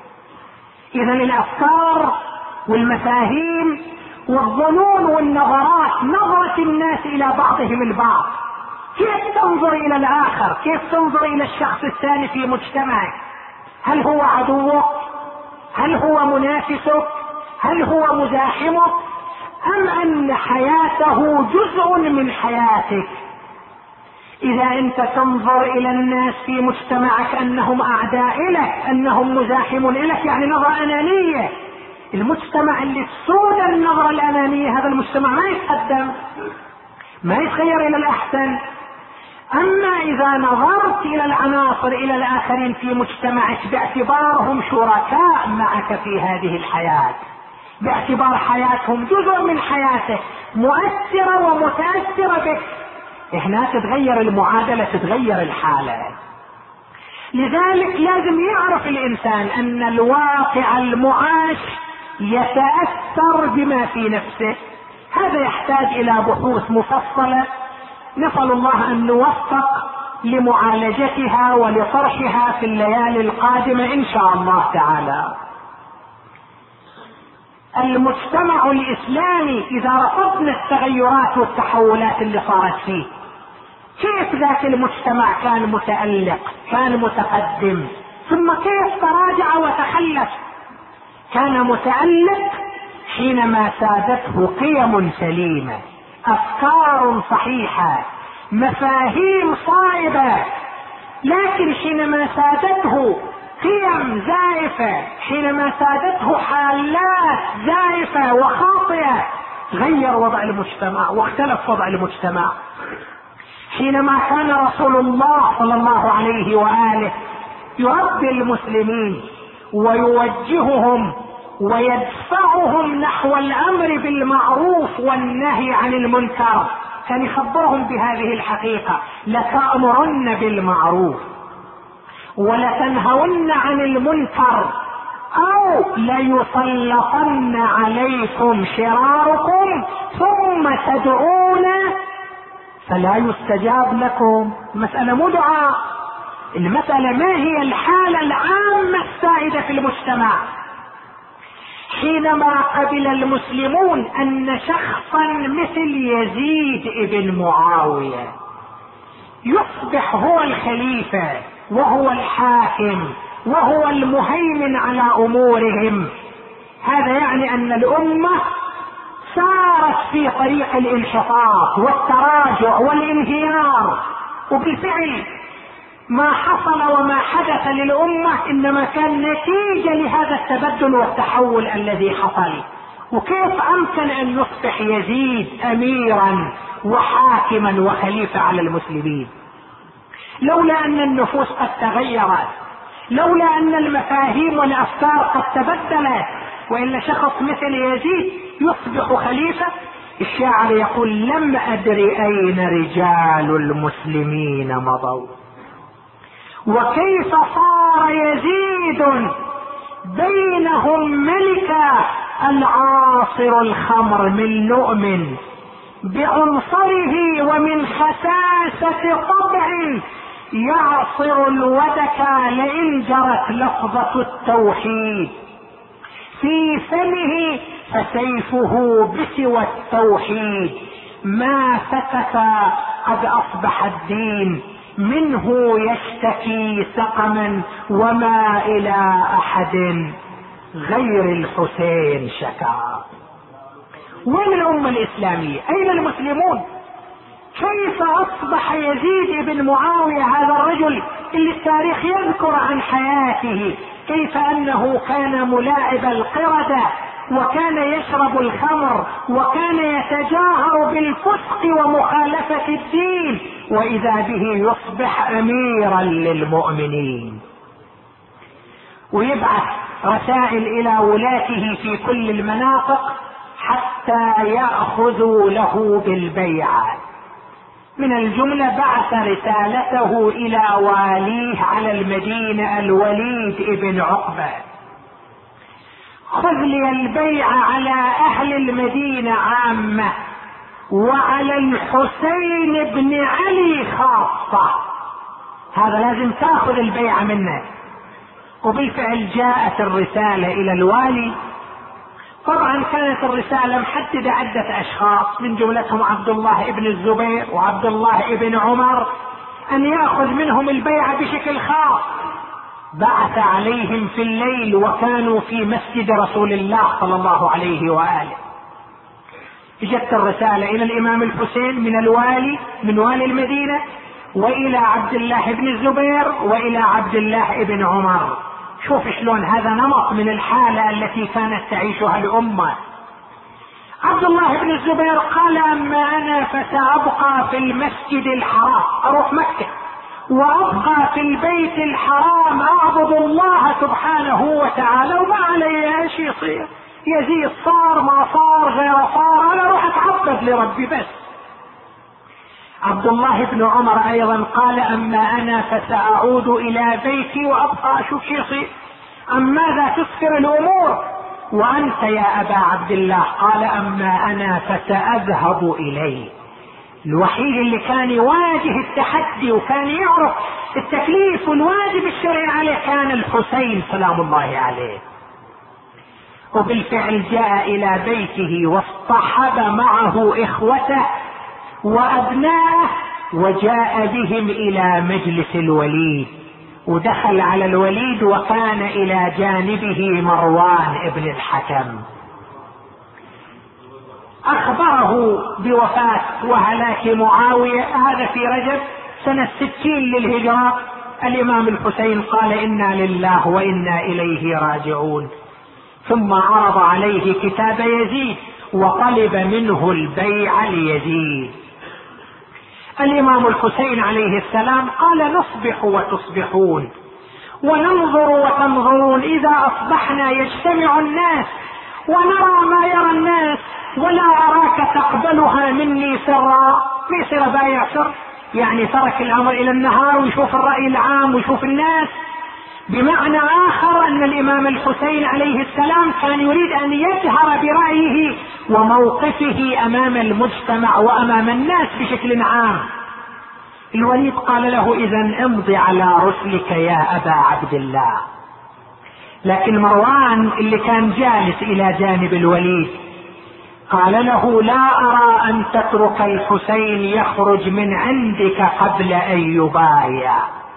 إذا الأفكار والمفاهيم والظنون والنظرات، نظرة الناس إلى بعضهم البعض، كيف تنظر إلى الآخر، كيف تنظر إلى الشخص الثاني في مجتمعك. هل هو عدوك؟ هل هو منافسك؟ هل هو مزاحمك؟ أم أن حياته جزء من حياتك؟ إذا أنت تنظر إلى الناس في مجتمعك أنهم أعداء لك، أنهم مزاحمون لك، يعني نظرة أنانية. المجتمع اللي تسود النظرة الأنانية، هذا المجتمع ما يتقدم، ما يتغير إلى الأحسن. أما إذا نظرت إلى العناصر، إلى الآخرين في مجتمعك باعتبارهم شركاء معك في هذه الحياة، باعتبار حياتهم جزء من حياتك، مؤثرة ومتأثرة بك، هنا تتغير المعادلة، تتغير الحالة. لذلك لازم يعرف الإنسان أن الواقع المعاش يتأثر بما في نفسه. هذا يحتاج إلى بحوث مفصلة، نسأل الله أن نوفق لمعالجتها ولطرحها في الليالي القادمة إن شاء الله تعالى. المجتمع الإسلامي إذا رفضنا التغيرات والتحولات اللي صارت فيه، كيف ذاك المجتمع كان متألق، كان متقدم، ثم كيف تراجع وتخلف؟ كان متألق حينما سادته قيم سليمة، أفكار صحيحة، مفاهيم صائبة. لكن حينما سادته قيم زائفة، حينما سادته حالات زائفة وخاطئة، غير وضع المجتمع واختلف وضع المجتمع. حينما كان رسول الله صلى الله عليه وآله يربي المسلمين ويوجههم ويدفعهم نحو الأمر بالمعروف والنهي عن المنكر، كان يخبرهم بهذه الحقيقة: لتأمرن بالمعروف ولتنهون عن المنكر أو ليسلطن عليكم شراركم ثم تدعون فلا يستجاب لكم. المسألة مو دعاء، المسألة ما هي الحالة العامة السائدة في المجتمع. حينما قبل المسلمون أن شخصا مثل يزيد بن معاوية يصبح هو الخليفة وهو الحاكم وهو المهيمن على أمورهم، هذا يعني أن الأمة سارت في طريق الانحطاط والتراجع والانهيار. وبالفعل ما حصل وما حدث للأمة إنما كان نتيجة لهذا التبدل والتحول الذي حصل. وكيف أمكن أن يصبح يزيد أميرا وحاكما وخليفة على المسلمين؟ لولا أن النفوس قد تغيرت، لولا أن المفاهيم والأفكار قد تبدلت، وإلا شخص مثل يزيد يصبح خليفة. الشاعر يقول: لم أدر أين رجال المسلمين مضوا وكيف صار يزيد بينهم ملكا، العاصر الخمر من لؤم بعنصره ومن خساسة طبع يعصر الودك لئن جرت لفظة التوحيد في فمه فسيفه بسوى التوحيد ما فتك قد أصبح الدين منه يشتكي سقما وما إلى أحد غير الحسين شكا. وين الأمة الإسلامية؟ أين المسلمون؟ كيف أصبح يزيد بن معاوية هذا الرجل اللي التاريخ يذكر عن حياته كيف أنه كان ملاعب القردة وكان يشرب الخمر وكان يتجاهر بالفسق ومخالفة الدين، وإذا به يصبح أميرا للمؤمنين ويبعث رسائل إلى ولاته في كل المناطق حتى يأخذوا له بالبيعة. من الجملة بعث رسالته إلى واليه على المدينة الوليد بن عقبة: خذ لي البيعة على أهل المدينة عامة وعلى الحسين بن علي خاصة، هذا لازم تأخذ البيعة منه. وبالفعل جاءت الرسالة إلى الوالي. طبعا كانت الرسالة محددة عدة أشخاص من جملتهم عبد الله بن الزبير وعبد الله بن عمر أن يأخذ منهم البيعة بشكل خاص. بعث عليهم في الليل وكانوا في مسجد رسول الله صلى الله عليه وآله. جت الرسالة إلى الإمام الحسين من الوالي، من والي المدينة، وإلى عبد الله بن الزبير وإلى عبد الله بن عمر. شوف شلون هذا نمط من الحالة التي كانت تعيشها الأمة. عبد الله بن الزبير قال: أما أنا فسأبقى في المسجد الحرام، أروح مكة وأبقى في البيت الحرام أعبد الله سبحانه وتعالى وما علي ايش يصير، يزيد صار ما صار غير صار، أنا أروح أتعبد لربي بس. عبد الله بن عمر أيضا قال: أما أنا فسأعود إلى بيتي وأبقى أشوف شو يصير، أم ماذا تسفر الأمور؟ وأنت يا أبا عبد الله؟ قال: أما أنا فسأذهب إليه. الوحيد اللي كان يواجه التحدي وكان يعرف التكليف والواجب الشرعي عليه كان الحسين سلام الله عليه. وبالفعل جاء إلى بيته واصطحب معه إخوته وأبناءه وجاء بهم إلى مجلس الوليد، ودخل على الوليد وكان إلى جانبه مروان ابن الحكم. أخبره بوفاة وهلاك معاوية، هذا في رجب سنة 60 للهجرة. الإمام الحسين قال: إنا لله وإنا إليه راجعون. ثم عرض عليه كتاب يزيد وطلب منه البيع ليزيد. الإمام الحسين عليه السلام قال: نصبح وتصبحون، وننظر وتنظرون، إذا أصبحنا يجتمع الناس ونرى ما يرى الناس، ولا أراك تقبلها مني سرا. بيصير بايع سر، يعني ترك الأمر إلى النهار ويشوف الرأي العام ويشوف الناس. بمعنى آخر أن الإمام الحسين عليه السلام كان يريد أن يجهر برأيه وموقفه أمام المجتمع وأمام الناس بشكل عام. الوليد قال له: إذن امضي على رسلك يا أبا عبد الله. لكن مروان اللي كان جالس إلى جانب الوليد قال له: لا أرى أن تترك الحسين يخرج من عندك قبل أن يبايع،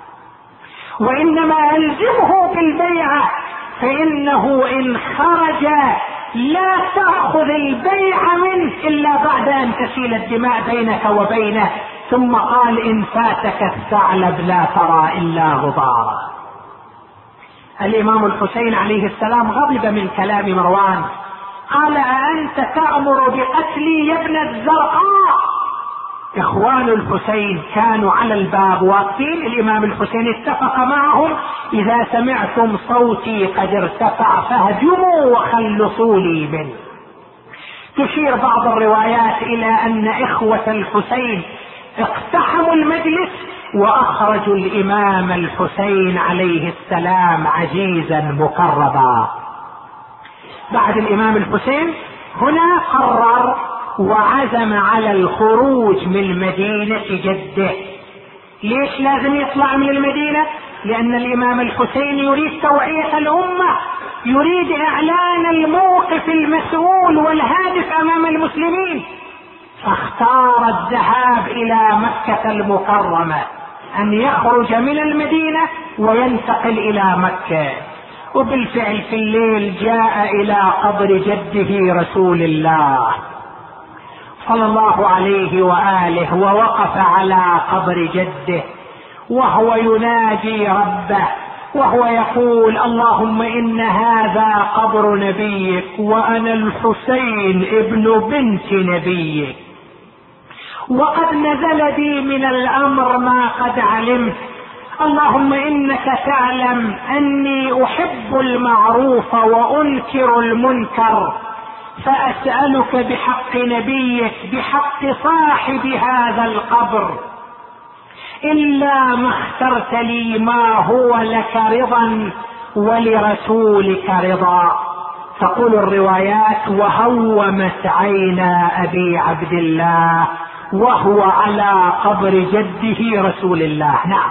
وإنما ألزمه بالبيعة، فإنه إن خرج لا تأخذ البيعة منه إلا بعد أن تسيل الدماء بينك وبينه. ثم قال: إن فاتك الثعلب لا ترى إلا غبارا. الإمام الحسين عليه السلام غضب من كلام مروان، قال: أأنت تأمر بقتلي يا ابن الزرقاء؟ إخوان الحسين كانوا على الباب واقفين. الإمام الحسين اتفق معهم: إذا سمعتم صوتي قد ارتفع فاهجموا وخلصوا لي منه. تشير بعض الروايات إلى أن إخوة الحسين اقتحموا المجلس وأخرجوا الإمام الحسين عليه السلام عزيزا مقربا. بعد الإمام الحسين هنا قرر وعزم على الخروج من مدينة جده. ليش لازم يطلع من المدينة؟ لأن الإمام الحسين يريد توعية الأمة، يريد إعلان الموقف المسؤول والهادف أمام المسلمين، فاختار الذهاب إلى مكة المكرمة، أن يخرج من المدينة وينتقل إلى مكة. وبالفعل في الليل جاء إلى قبر جده رسول الله صلى الله عليه وآله، ووقف على قبر جده وهو يناجي ربه وهو يقول: اللهم إن هذا قبر نبيك وأنا الحسين ابن بنت نبيك، وقد نزل بي من الأمر ما قد علمت. اللهم إنك تعلم أني أحب المعروف وأنكر المنكر، فأسألك بحق نبيك بحق صاحب هذا القبر إلا ما اخترت لي ما هو لك رضا ولرسولك رضا. تقول الروايات: وهومت عينا أبي عبد الله وهو على قبر جده رسول الله. نعم،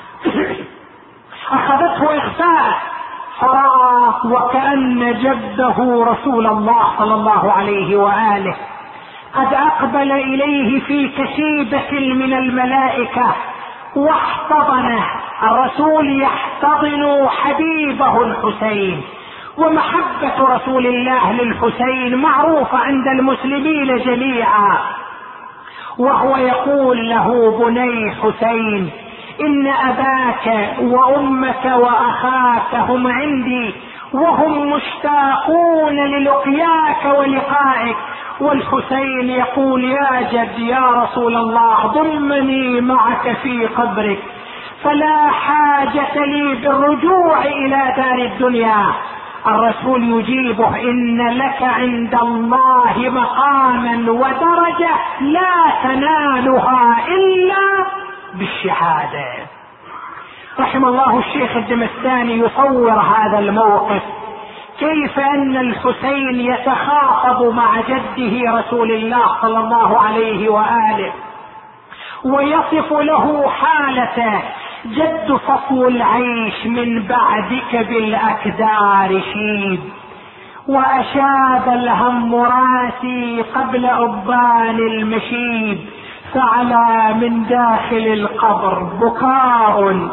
أخذته إخفاء، فرأى وكأن جده رسول الله صلى الله عليه وآله قد أقبل إليه في كشيبة من الملائكة واحتضنه. الرسول يحتضن حبيبه الحسين، ومحبة رسول الله للحسين معروفة عند المسلمين جميعا. وهو يقول له: بني حسين، إن أباك وأمك وأخاك هم عندي، وهم مشتاقون للقياك ولقائك. والحسين يقول: يا جد يا رسول الله، ضمني معك في قبرك، فلا حاجة لي بالرجوع إلى دار الدنيا. الرسول يجيبه: إن لك عند الله مقاما ودرجة لا تنالها إلا بالشهادة. رحم الله الشيخ الدمستاني يصور هذا الموقف، كيف أن الحسين يتخاطب مع جده رسول الله صلى الله عليه وآله ويصف له حالته: جد صفو العيش من بعدك بالأكدار شيب، وأشاب الهم راسي قبل أبان المشيب، فعلى من داخل القبر بكاء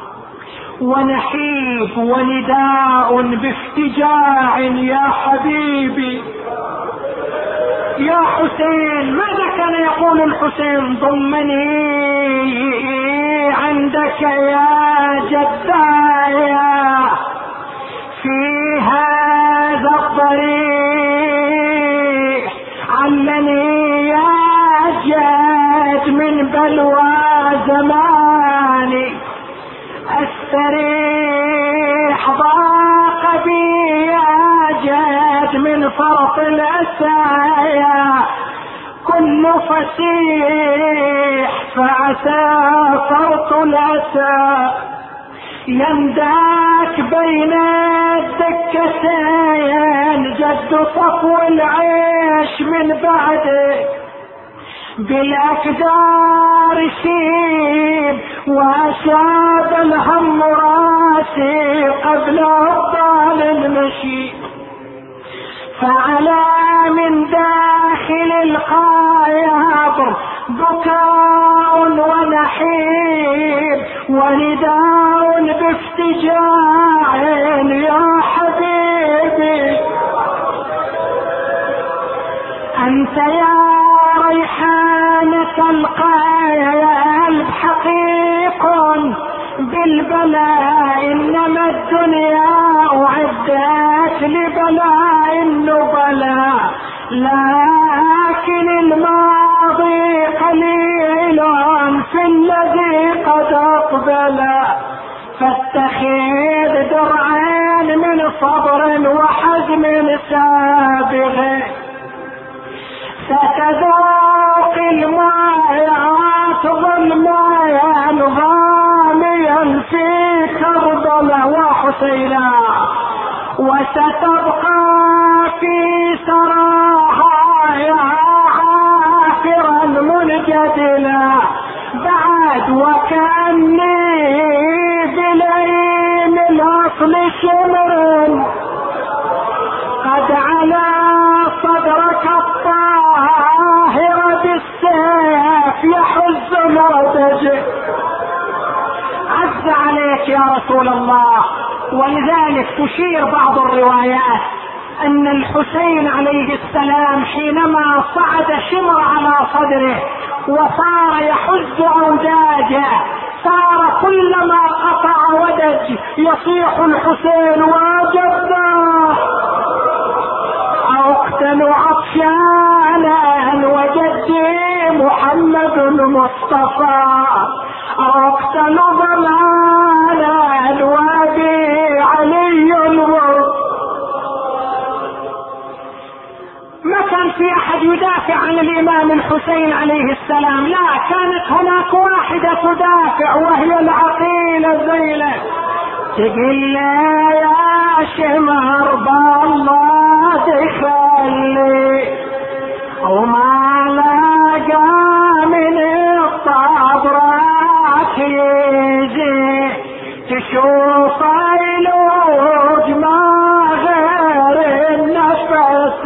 ونحيب ونداء بافتجاع: يا حبيبي يا حسين. ماذا كان يقول الحسين؟ ضمني عندك يا جدايا في هذا الطريق، علني يا جدايا أجد من بلوى زماني أستريح، ضاق بي أجد من فرط الأسايا كل فسيح فعسى فرط الأسى ينداك بين الدكتين جد صفو العيش من بعدك بالأكدار شيب وأشاب الهم راسي قبل أبطال المشي فعلى من داخل القياض بكاء ونحيب ونداء بافتجاع يا حبيبي أنت يا ريحانة القلب حقيق بالبلاء إنما الدنيا أعدت لبلاء النبلاء لكن الماضي قليل في الذي قد أقبل فاتخذ درعا من صبر وحزم سابغ ستذوق المايات ظلمايا غاميا في كربلاء وحسينا وستبقى في سراها عافرا منجدلا بعد وكأني بلئيم الأصل شمر قد على صدرك الطاهر بالسيف يحز مرتجع عز عليك يا رسول الله. ولذلك تشير بعض الروايات أن الحسين عليه السلام حينما صعد شمر على صدره وصار يحز أوداجه صار كلما قطع ودج يصيح الحسين وجباه أقتل عطشانا وجدي محمد المصطفى أقتل ضمانا وابي علي الورد. ما كان في أحد يدافع عن الإمام الحسين عليه السلام، لا، كانت هناك واحدة تدافع وهي العقيلة زينب تقول يا شمر بالله تخلي وما لاقى من الطبرات يجي تشوف يلوج ما غير النفس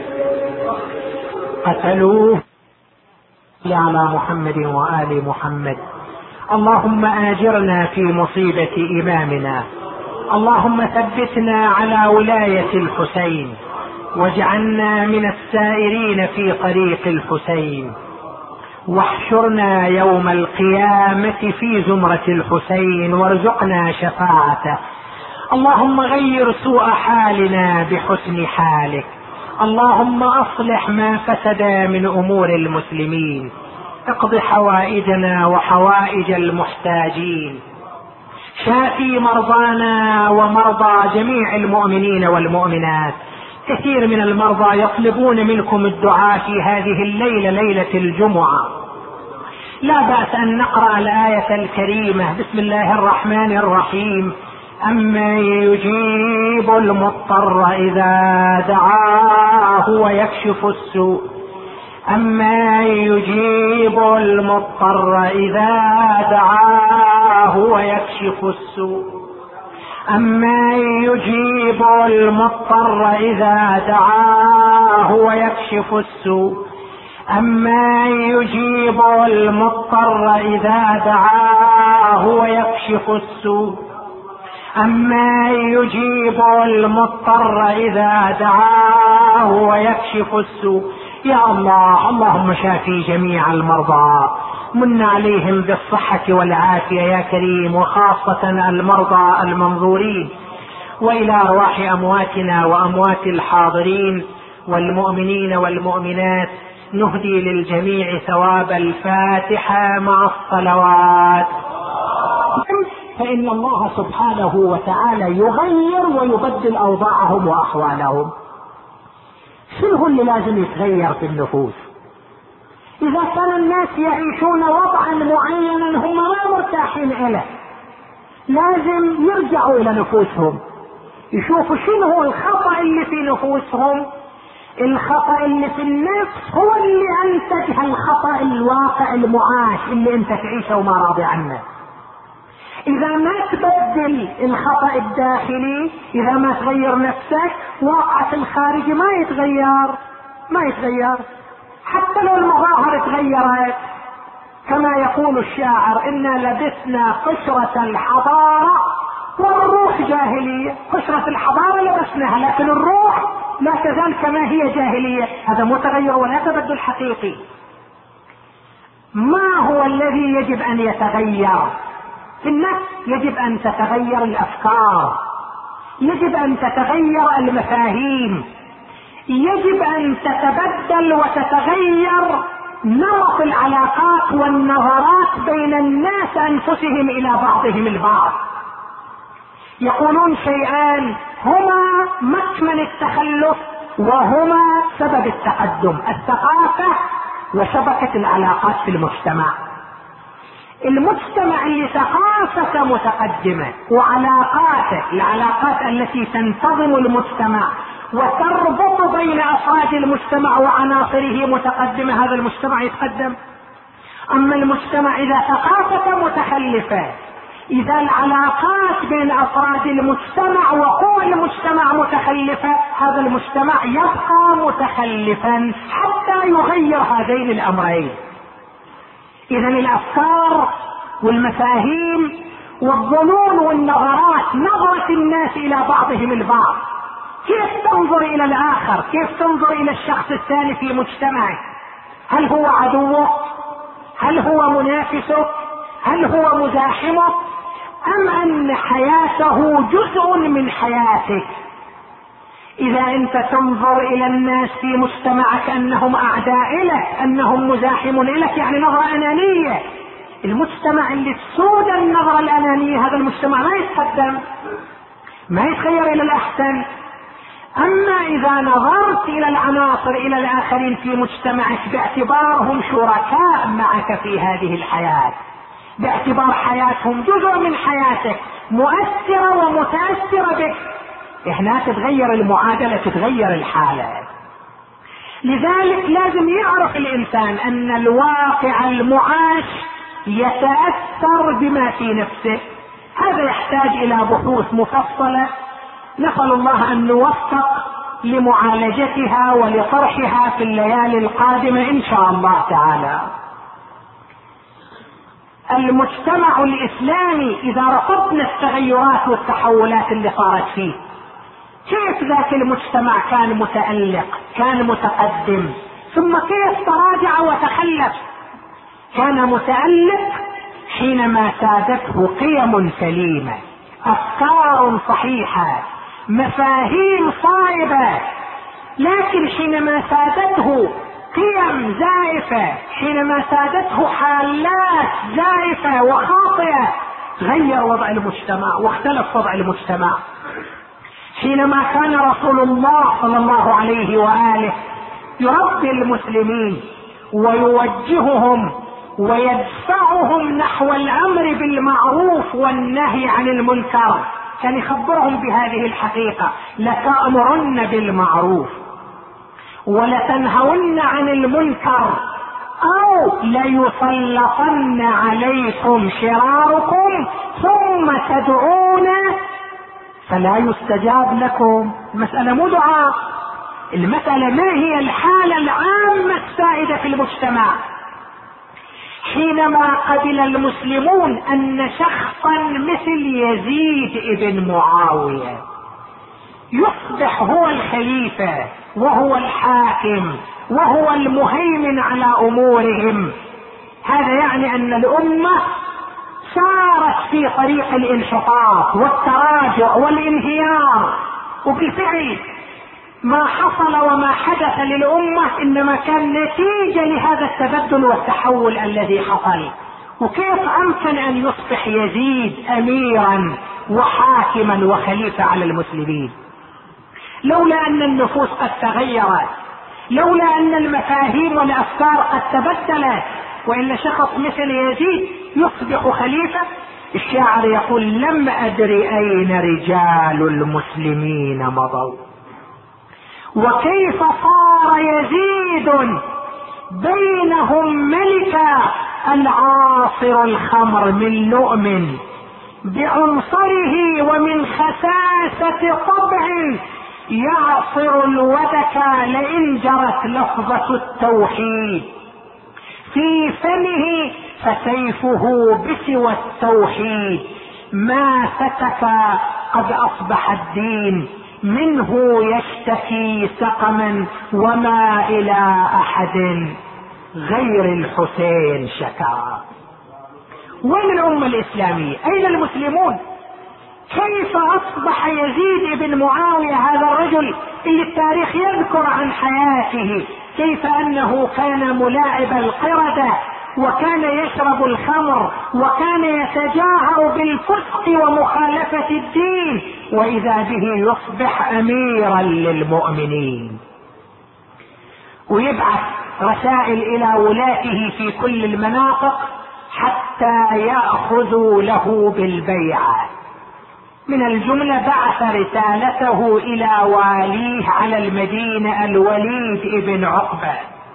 قتلوه على محمد وآل محمد. اللهم آجرنا في مصيبة إمامنا، اللهم ثبتنا على ولاية الحسين واجعلنا من السائرين في طريق الحسين واحشرنا يوم القيامة في زمرة الحسين وارزقنا شفاعته. اللهم غير سوء حالنا بحسن حالك، اللهم أصلح ما فسد من أمور المسلمين، اقض حوائجنا وحوائج المحتاجين، شافي مرضانا ومرضى جميع المؤمنين والمؤمنات. كثير من المرضى يطلبون منكم الدعاء في هذه الليلة، ليلة الجمعة. لا بأس أن نقرأ الآية الكريمة. بسم الله الرحمن الرحيم: أمن يجيب المضطر إذا دعاه ويكشف السوء، أمن يجيب المضطر إذا دعاه ويكشف السوء، أمن يجيب المضطر إذا دعاه ويكشف السوء، أمن يجيب المضطر إذا دعاه ويكشف السوء، أمن يجيب المضطر إذا دعاه ويكشف السوء. يا الله، اللهم شافي جميع المرضى، من عليهم بالصحة والعافية يا كريم، وخاصة المرضى المنظورين، وإلى أرواح أمواتنا وأموات الحاضرين والمؤمنين والمؤمنات نهدي للجميع ثواب الفاتحة مع الصلوات. فإن الله سبحانه وتعالى يغير ويبدل أوضاعهم وأحوالهم. شنو اللي لازم يتغير في النفوس؟ إذا كان الناس يعيشون وضعا معينا هم ما مرتاحين إليه، لازم يرجعوا إلى نفوسهم يشوفوا شنو هو الخطأ اللي في نفوسهم. الخطأ اللي في النفس هو اللي أنتج الخطأ الواقع المعاش اللي أنت تعيشه وما راضي عنه. إذا ما تبدل الخطأ الداخلي، إذا ما تغير نفسك، واقعك الخارجي ما يتغير. حتى لو المظاهر تغيرت، كما يقول الشاعر: إنا لبسنا قشرة الحضارة والروح جاهلية. قشرة الحضارة لبسناها، لكن الروح لا تزال كما هي جاهلية. هذا متغير ولا تبدل حقيقي. ما هو الذي يجب أن يتغير في النفس؟ يجب أن تتغير الأفكار، يجب أن تتغير المفاهيم، يجب أن تتبدل وتتغير نمط العلاقات والنظرات بين الناس أنفسهم إلى بعضهم البعض. يقولون شيئان هما مكمن التخلف وهما سبب التقدم: الثقافة وشبكة العلاقات في المجتمع. المجتمع اللي ثقافته متقدمة وعلاقاته، العلاقات التي تنتظم المجتمع وتربط بين أفراد المجتمع وعناصره متقدمة، هذا المجتمع يتقدم. أما المجتمع إذا ثقافته متخلفة، إذا العلاقات بين أفراد المجتمع وقوى المجتمع متخلفة، هذا المجتمع يبقى متخلفا حتى يغير هذين الأمرين. إذا الأفكار والمفاهيم والظنون والنظرات، نظرة الناس إلى بعضهم البعض، كيف تنظر إلى الآخر، كيف تنظر إلى الشخص الثاني في مجتمعك. هل هو عدوك؟ هل هو منافسك؟ هل هو مزاحمك؟ أم أن حياته جزء من حياتك؟ إذا أنت تنظر إلى الناس في مجتمعك أنهم أعداء لك، أنهم مزاحمون لك، يعني نظرة أنانية. المجتمع اللي تسود النظرة الأنانية، هذا المجتمع ما يتقدم، ما يتغير إلى الأحسن. أما إذا نظرت إلى العناصر، إلى الآخرين في مجتمعك باعتبارهم شركاء معك في هذه الحياة، باعتبار حياتهم جزء من حياتك، مؤثرة ومتأثرة بك، هنا تتغير المعادلة، تتغير الحالة. لذلك لازم يعرف الإنسان أن الواقع المعاش يتأثر بما في نفسه. هذا يحتاج إلى بحوث مفصلة، نسأل الله أن نوفق لمعالجتها ولطرحها في الليالي القادمة إن شاء الله تعالى. المجتمع الإسلامي إذا رصدنا التغيرات والتحولات اللي صارت فيه، كيف ذاك المجتمع كان متألق، كان متقدم، ثم كيف تراجع وتخلف. كان متألق حينما سادته قيم سليمة، أفكار صحيحة، مفاهيم صائبة. لكن حينما سادته قيم زائفة، حينما سادته حالات زائفة وخاطئة، غير وضع المجتمع واختلف وضع المجتمع. حينما كان رسول الله صلى الله عليه وآله يربي المسلمين ويوجههم ويدفعهم نحو الأمر بالمعروف والنهي عن المنكر، كان يخبرهم بهذه الحقيقة: لتأمرن بالمعروف ولتنهون عن المنكر أو ليسلطن عليكم شراركم ثم تدعون فلا يستجاب لكم. المسألة مو دعاء، المسألة ما هي الحالة العامة السائدة في المجتمع. حينما قبل المسلمون أن شخصا مثل يزيد ابن معاوية يصبح هو الخليفة وهو الحاكم وهو المهيمن على أمورهم، هذا يعني أن الأمة سارت في طريق الانحطاط والتراجع والانهيار. وبالفعل ما حصل وما حدث للأمة إنما كان نتيجة لهذا التبدل والتحول الذي حصل. وكيف أمكن أن يصبح يزيد أميرا وحاكما وخليفة على المسلمين؟ لولا أن النفوس قد تغيرت، لولا أن المفاهيم والأفكار قد تبدلت، وإلا شخص مثل يزيد يصبح خليفة. الشاعر يقول: لم أدر أين رجال المسلمين مضوا، وكيف صار يزيد بينهم ملكا، العاصر الخمر من لؤم بعنصره، ومن خساسة طبع يعصر الودك، لئن جرت لفظة التوحيد في فمه فسيفه بسوى التوحيد، ما فتك قد أصبح الدين منه يشتكي سقما، وما إلى أحد غير الحسين شكا. وين الأمة الإسلامية؟ أين المسلمون؟ كيف أصبح يزيد بن معاوية هذا الرجل اللي التاريخ يذكر عن حياته كيف أنه كان ملاعب القردة، وكان يشرب الخمر، وكان يتجاهر بالفسق ومخالفة الدين، وإذا به يصبح أميرا للمؤمنين، ويبعث رسائل إلى ولاته في كل المناطق حتى يأخذوا له بالبيعة. من الجملة بعث رسالته إلى واليه على المدينة الوليد بن عقبة: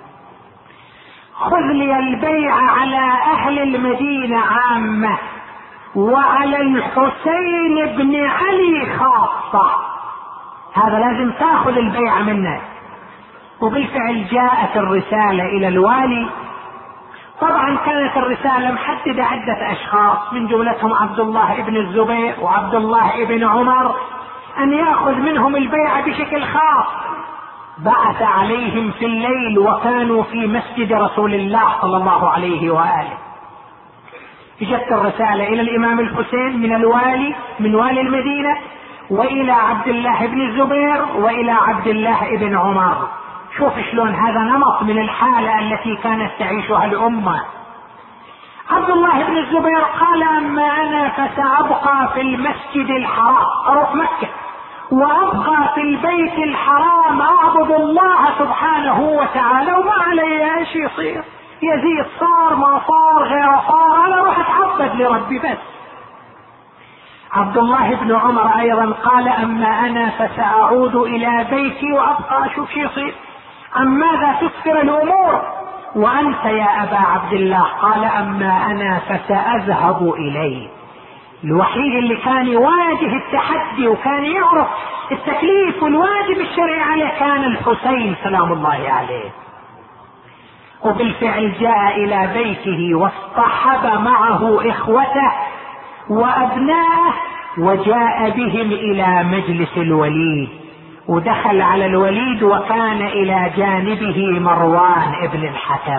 خذ لي البيعة على أهل المدينة عامة، وعلى الحسين بن علي خاصة، هذا لازم تأخذ البيعة منه. وبالفعل جاءت الرسالة إلى الوالي. طبعا كانت الرسالة محددة عدة أشخاص، من جملتهم عبد الله بن الزبير وعبد الله بن عمر، أن يأخذ منهم البيعة بشكل خاص. بعث عليهم في الليل وكانوا في مسجد رسول الله صلى الله عليه وآله. جت الرسالة إلى الإمام الحسين من الوالي، من والي المدينة، وإلى عبد الله بن الزبير، وإلى عبد الله بن عمر. شوف شلون هذا نمط من الحالة التي كانت تعيشها الأمة. عبد الله بن الزبير قال: أما أنا فسأبقى في المسجد الحرام، أروح مكة وأبقى في البيت الحرام أعبد الله سبحانه وتعالى، وما علي ايش يصير، يزيد صار ما صار غير صار، أنا أروح أتعبد لربي بس. عبد الله بن عمر أيضا قال: أما أنا فسأعود إلى بيتي وأبقى أشوف شو يصير، عن ماذا تسفر الأمور؟ وأنت يا أبا عبد الله؟ قال: أما أنا فسأذهب إليه. الوحيد اللي كان يواجه التحدي وكان يعرف التكليف والواجب الشرعي عليه كان الحسين سلام الله عليه. وبالفعل جاء إلى بيته واصطحب معه إخوته وأبناءه، وجاء بهم إلى مجلس الوليد، ودخل على الوليد وكان إلى جانبه مروان ابن الحكم.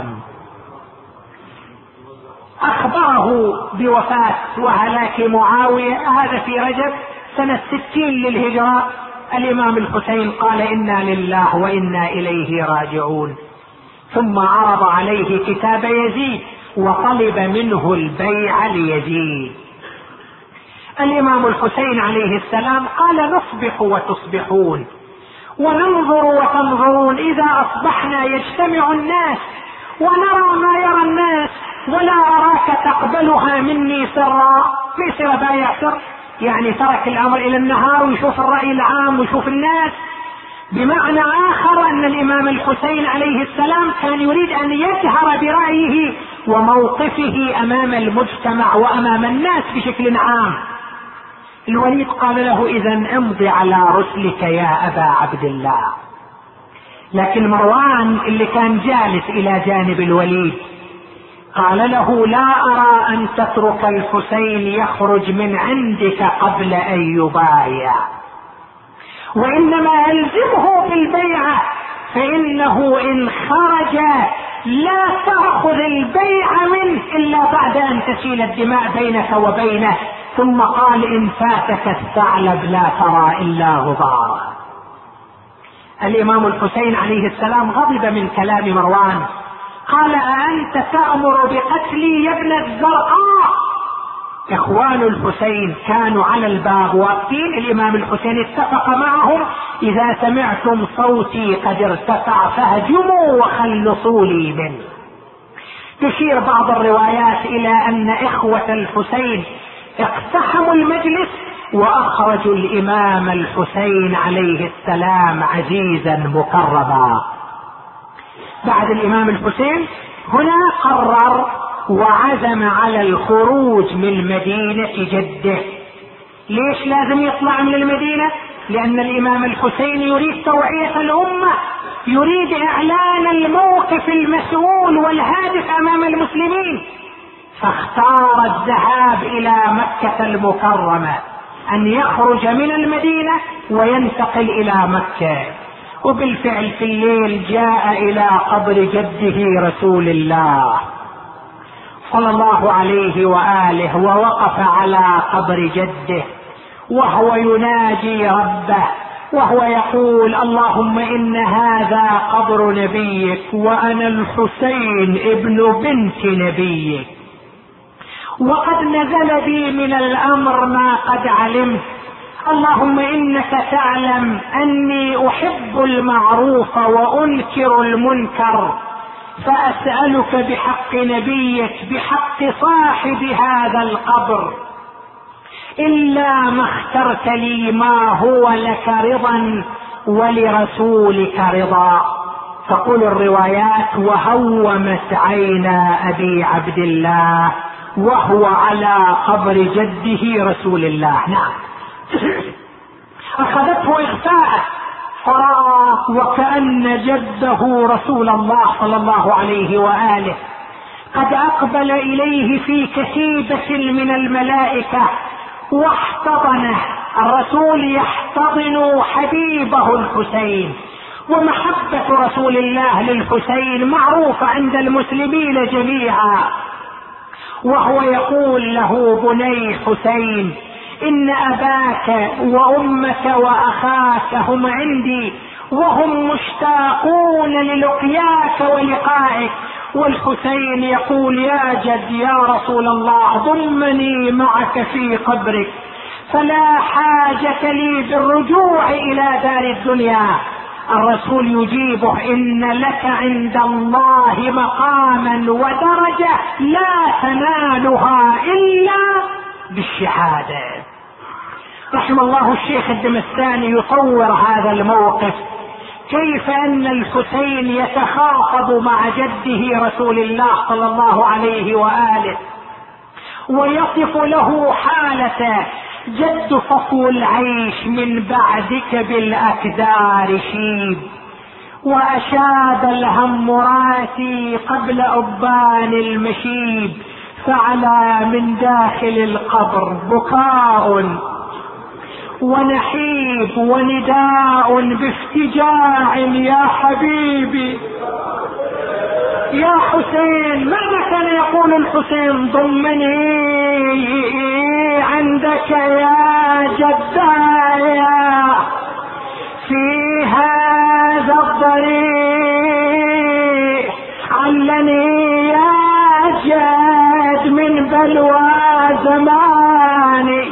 أخبره بوفاة وهلاك معاوية، هذا في رجب سنة 60 للهجرة. الإمام الحسين قال: إنا لله وإنا إليه راجعون. ثم عرض عليه كتاب يزيد وطلب منه البيع ليزيد. الإمام الحسين عليه السلام قال: نصبح وتصبحون، وننظر وتنظرون، إذا أصبحنا يجتمع الناس ونرى ما يرى الناس، ولا أراك تقبلها مني سرا. ليس بايع سر، يعني ترك الأمر إلى النهار ويشوف الرأي العام ويشوف الناس. بمعنى آخر أن الإمام الحسين عليه السلام كان يريد أن يجهر برأيه وموقفه أمام المجتمع وأمام الناس بشكل عام. الوليد قال له: إذن امضي على رسلك يا أبا عبد الله. لكن مروان اللي كان جالس إلى جانب الوليد قال له: لا أرى أن تترك الحسين يخرج من عندك قبل أن يبايع، وإنما ألزمه بالبيعة، فإنه إن خرج لا تأخذ البيع منه إلا بعد أن تسيل الدماء بينك وبينه. ثم قال: إن فاتك الثعلب لا ترى إلا غبارا. الإمام الحسين عليه السلام غضب من كلام مروان، قال: أأنت تأمر بقتلي يا ابن الزرقاء؟ إخوان الحسين كانوا على الباب واقفين، الإمام الحسين اتفق معهم: إذا سمعتم صوتي قد ارتفع فهجموا وخلصوا لي منه. تشير بعض الروايات إلى أن إخوة الحسين اقتحموا المجلس وأخرجوا الإمام الحسين عليه السلام عزيزا مكرما. بعد الإمام الحسين هنا قرر وعزم على الخروج من مدينة جده. ليش لازم يطلع من المدينة؟ لأن الإمام الحسين يريد توعية الأمة، يريد إعلان الموقف المسؤول والهادف أمام المسلمين، فاختار الذهاب إلى مكة المكرمة، أن يخرج من المدينة وينتقل إلى مكة. وبالفعل في الليل جاء إلى قبر جده رسول الله صلى الله عليه وآله، ووقف على قبر جده وهو يناجي ربه وهو يقول: اللهم إن هذا قبر نبيك وأنا الحسين ابن بنت نبيك، وقد نزل بي من الأمر ما قد علمت، اللهم إنك تعلم أني أحب المعروف وأنكر المنكر، فأسألك بحق نبيك بحق صاحب هذا القبر إلا ما اخترت لي ما هو لك رضا ولرسولك رضا. تقول الروايات: وهومت عينا أبي عبد الله وهو على قبر جده رسول الله. نعم، أخذته إغفاء، فرأى وكأن جده رسول الله صلى الله عليه وآله قد أقبل إليه في كتيبة من الملائكة واحتضنه. الرسول يحتضن حبيبه الحسين، ومحبة رسول الله للحسين معروفة عند المسلمين جميعا، وهو يقول له: بني حسين، إن أباك وأمك وأخاك هم عندي وهم مشتاقون للقياك ولقائك. والحسين يقول: يا جد يا رسول الله، ضمني معك في قبرك، فلا حاجة لي بالرجوع إلى دار الدنيا. الرسول يجيبه: إن لك عند الله مقاما ودرجة لا تنالها إلا بالشهادة. رحم الله الشيخ الدمستاني يصور هذا الموقف، كيف أن الحسين يتخاطب مع جده رسول الله صلى الله عليه وآله ويصف له حالته: جد صفو العيش من بعدك بالأكدار شيب، وأشاب الهم راسي قبل أبان المشيب، فعلى من داخل القبر بكاء ونحيب ونداء بافتجاع: يا حبيبي يا حسين. ماذا كان يقول الحسين؟ ضمني عندك يا جدايا في هذا الضريح، علني يا جد من بلوى زماني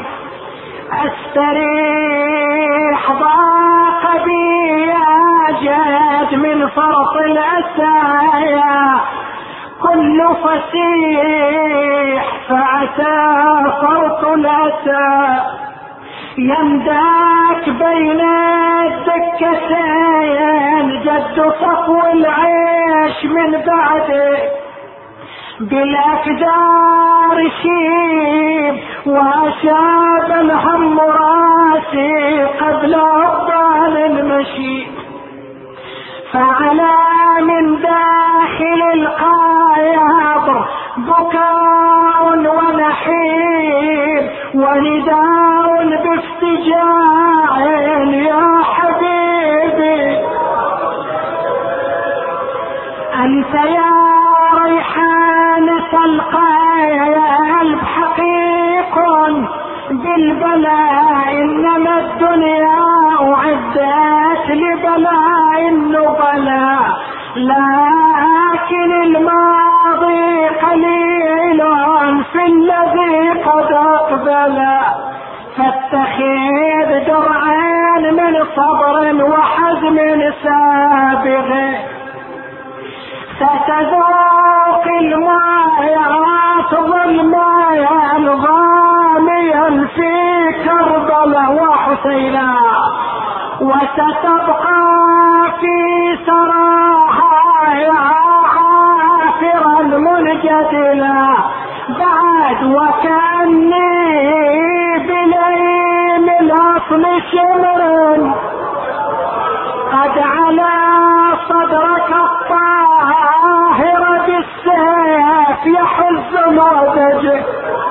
استريح، ضاق بي يا جد من فرط الأسايا، كل فسيح فأتى فرط الأسى، يمداك بين الدكتين جد صفو العيش من بعدك بالأكدار شيب، وأشاب الهم راسي قبل أبطال المشي، فعلى من داخل القياض بكاء ونحيب ونداء بافتجاع: يا حبيبي أنت يا ريحانة القلب حقيق بالبلاء، إنما الدنيا أعدت للقتل بلاء النبلاء، لكن الماضي قليل في الذي قد أقبل، فاتخذ درعين من صبر وحزم سابغ، ستذوق المايات ظلمايا ضاميا في كربلاء وحسينا، وستبقى في سراها عافرا منجدلا بعد، وكأني بليم الأصل شمر قد على صدرك الطاهر بالسيف يحز مودجك.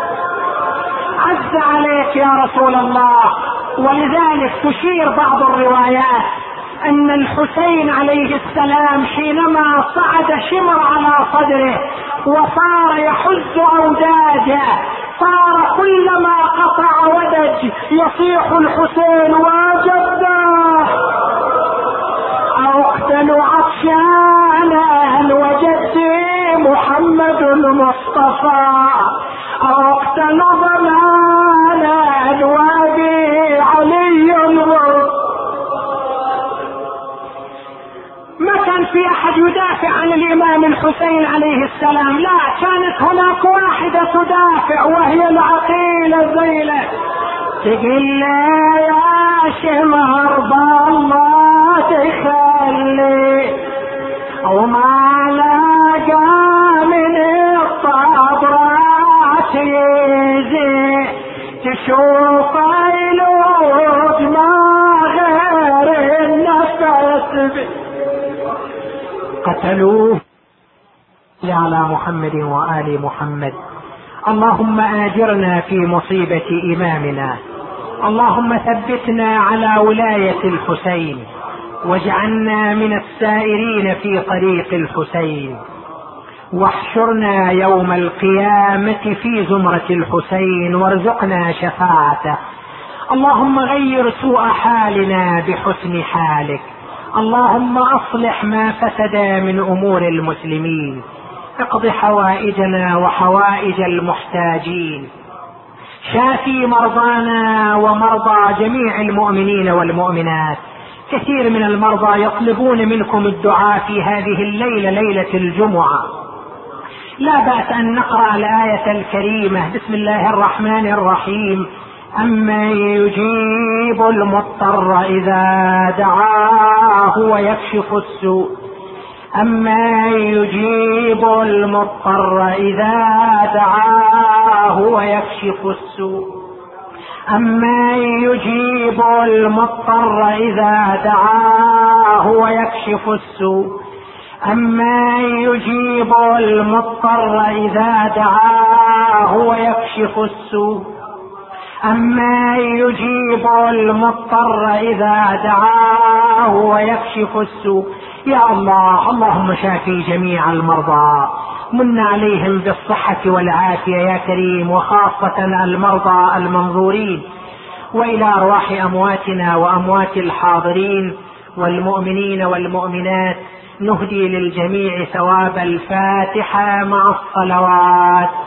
عز عليك يا رسول الله. ولذلك تشير بعض الروايات ان الحسين عليه السلام حينما صعد شمر على صدره وصار يحز اوداجه، صار كلما قطع ودج يصيح الحسين وجده، اقتل عطشانا وجدي محمد المصطفى، اقتل ضلالا وابي علي الورد. ما كان في احد يدافع عن الامام الحسين عليه السلام، لا، كانت هناك واحدة تدافع وهي العقيلة زينب، تقول يا شمر بالله تخلي وما لاقى من الطبرات يزي، تشوف يلوج ما غير النفس قتلوه. على محمد وآل محمد. اللهم آجرنا في مصيبة إمامنا، اللهم ثبتنا على ولاية الحسين، واجعلنا من السائرين في طريق الحسين، واحشرنا يوم القيامة في زمرة الحسين، وارزقنا شفاعته. اللهم غير سوء حالنا بحسن حالك، اللهم اصلح ما فسد من امور المسلمين، اقض حوائجنا وحوائج المحتاجين، شافي مرضانا ومرضى جميع المؤمنين والمؤمنات. كثير من المرضى يطلبون منكم الدعاء في هذه الليلة، ليلة الجمعة. لا بأس أن نقرأ الآية الكريمة. بسم الله الرحمن الرحيم: أمن يجيب المضطر إذا دعاه ويكشف السوء، أمن يجيب المضطر إذا دعاه ويكشف السوء، أمن يجيب المضطر إذا دعاه ويكشف السوء، أمن يجيب المضطر إذا دعاه ويكشف السوء، أمن يجيب المضطر إذا دعاه ويكشف السوء. يا الله، اللهم شافي جميع المرضى، من عليهم بالصحة والعافية يا كريم، وخاصة المرضى المنظورين، وإلى أرواح أمواتنا وأموات الحاضرين والمؤمنين والمؤمنات نهدي للجميع ثواب الفاتحة مع الصلوات.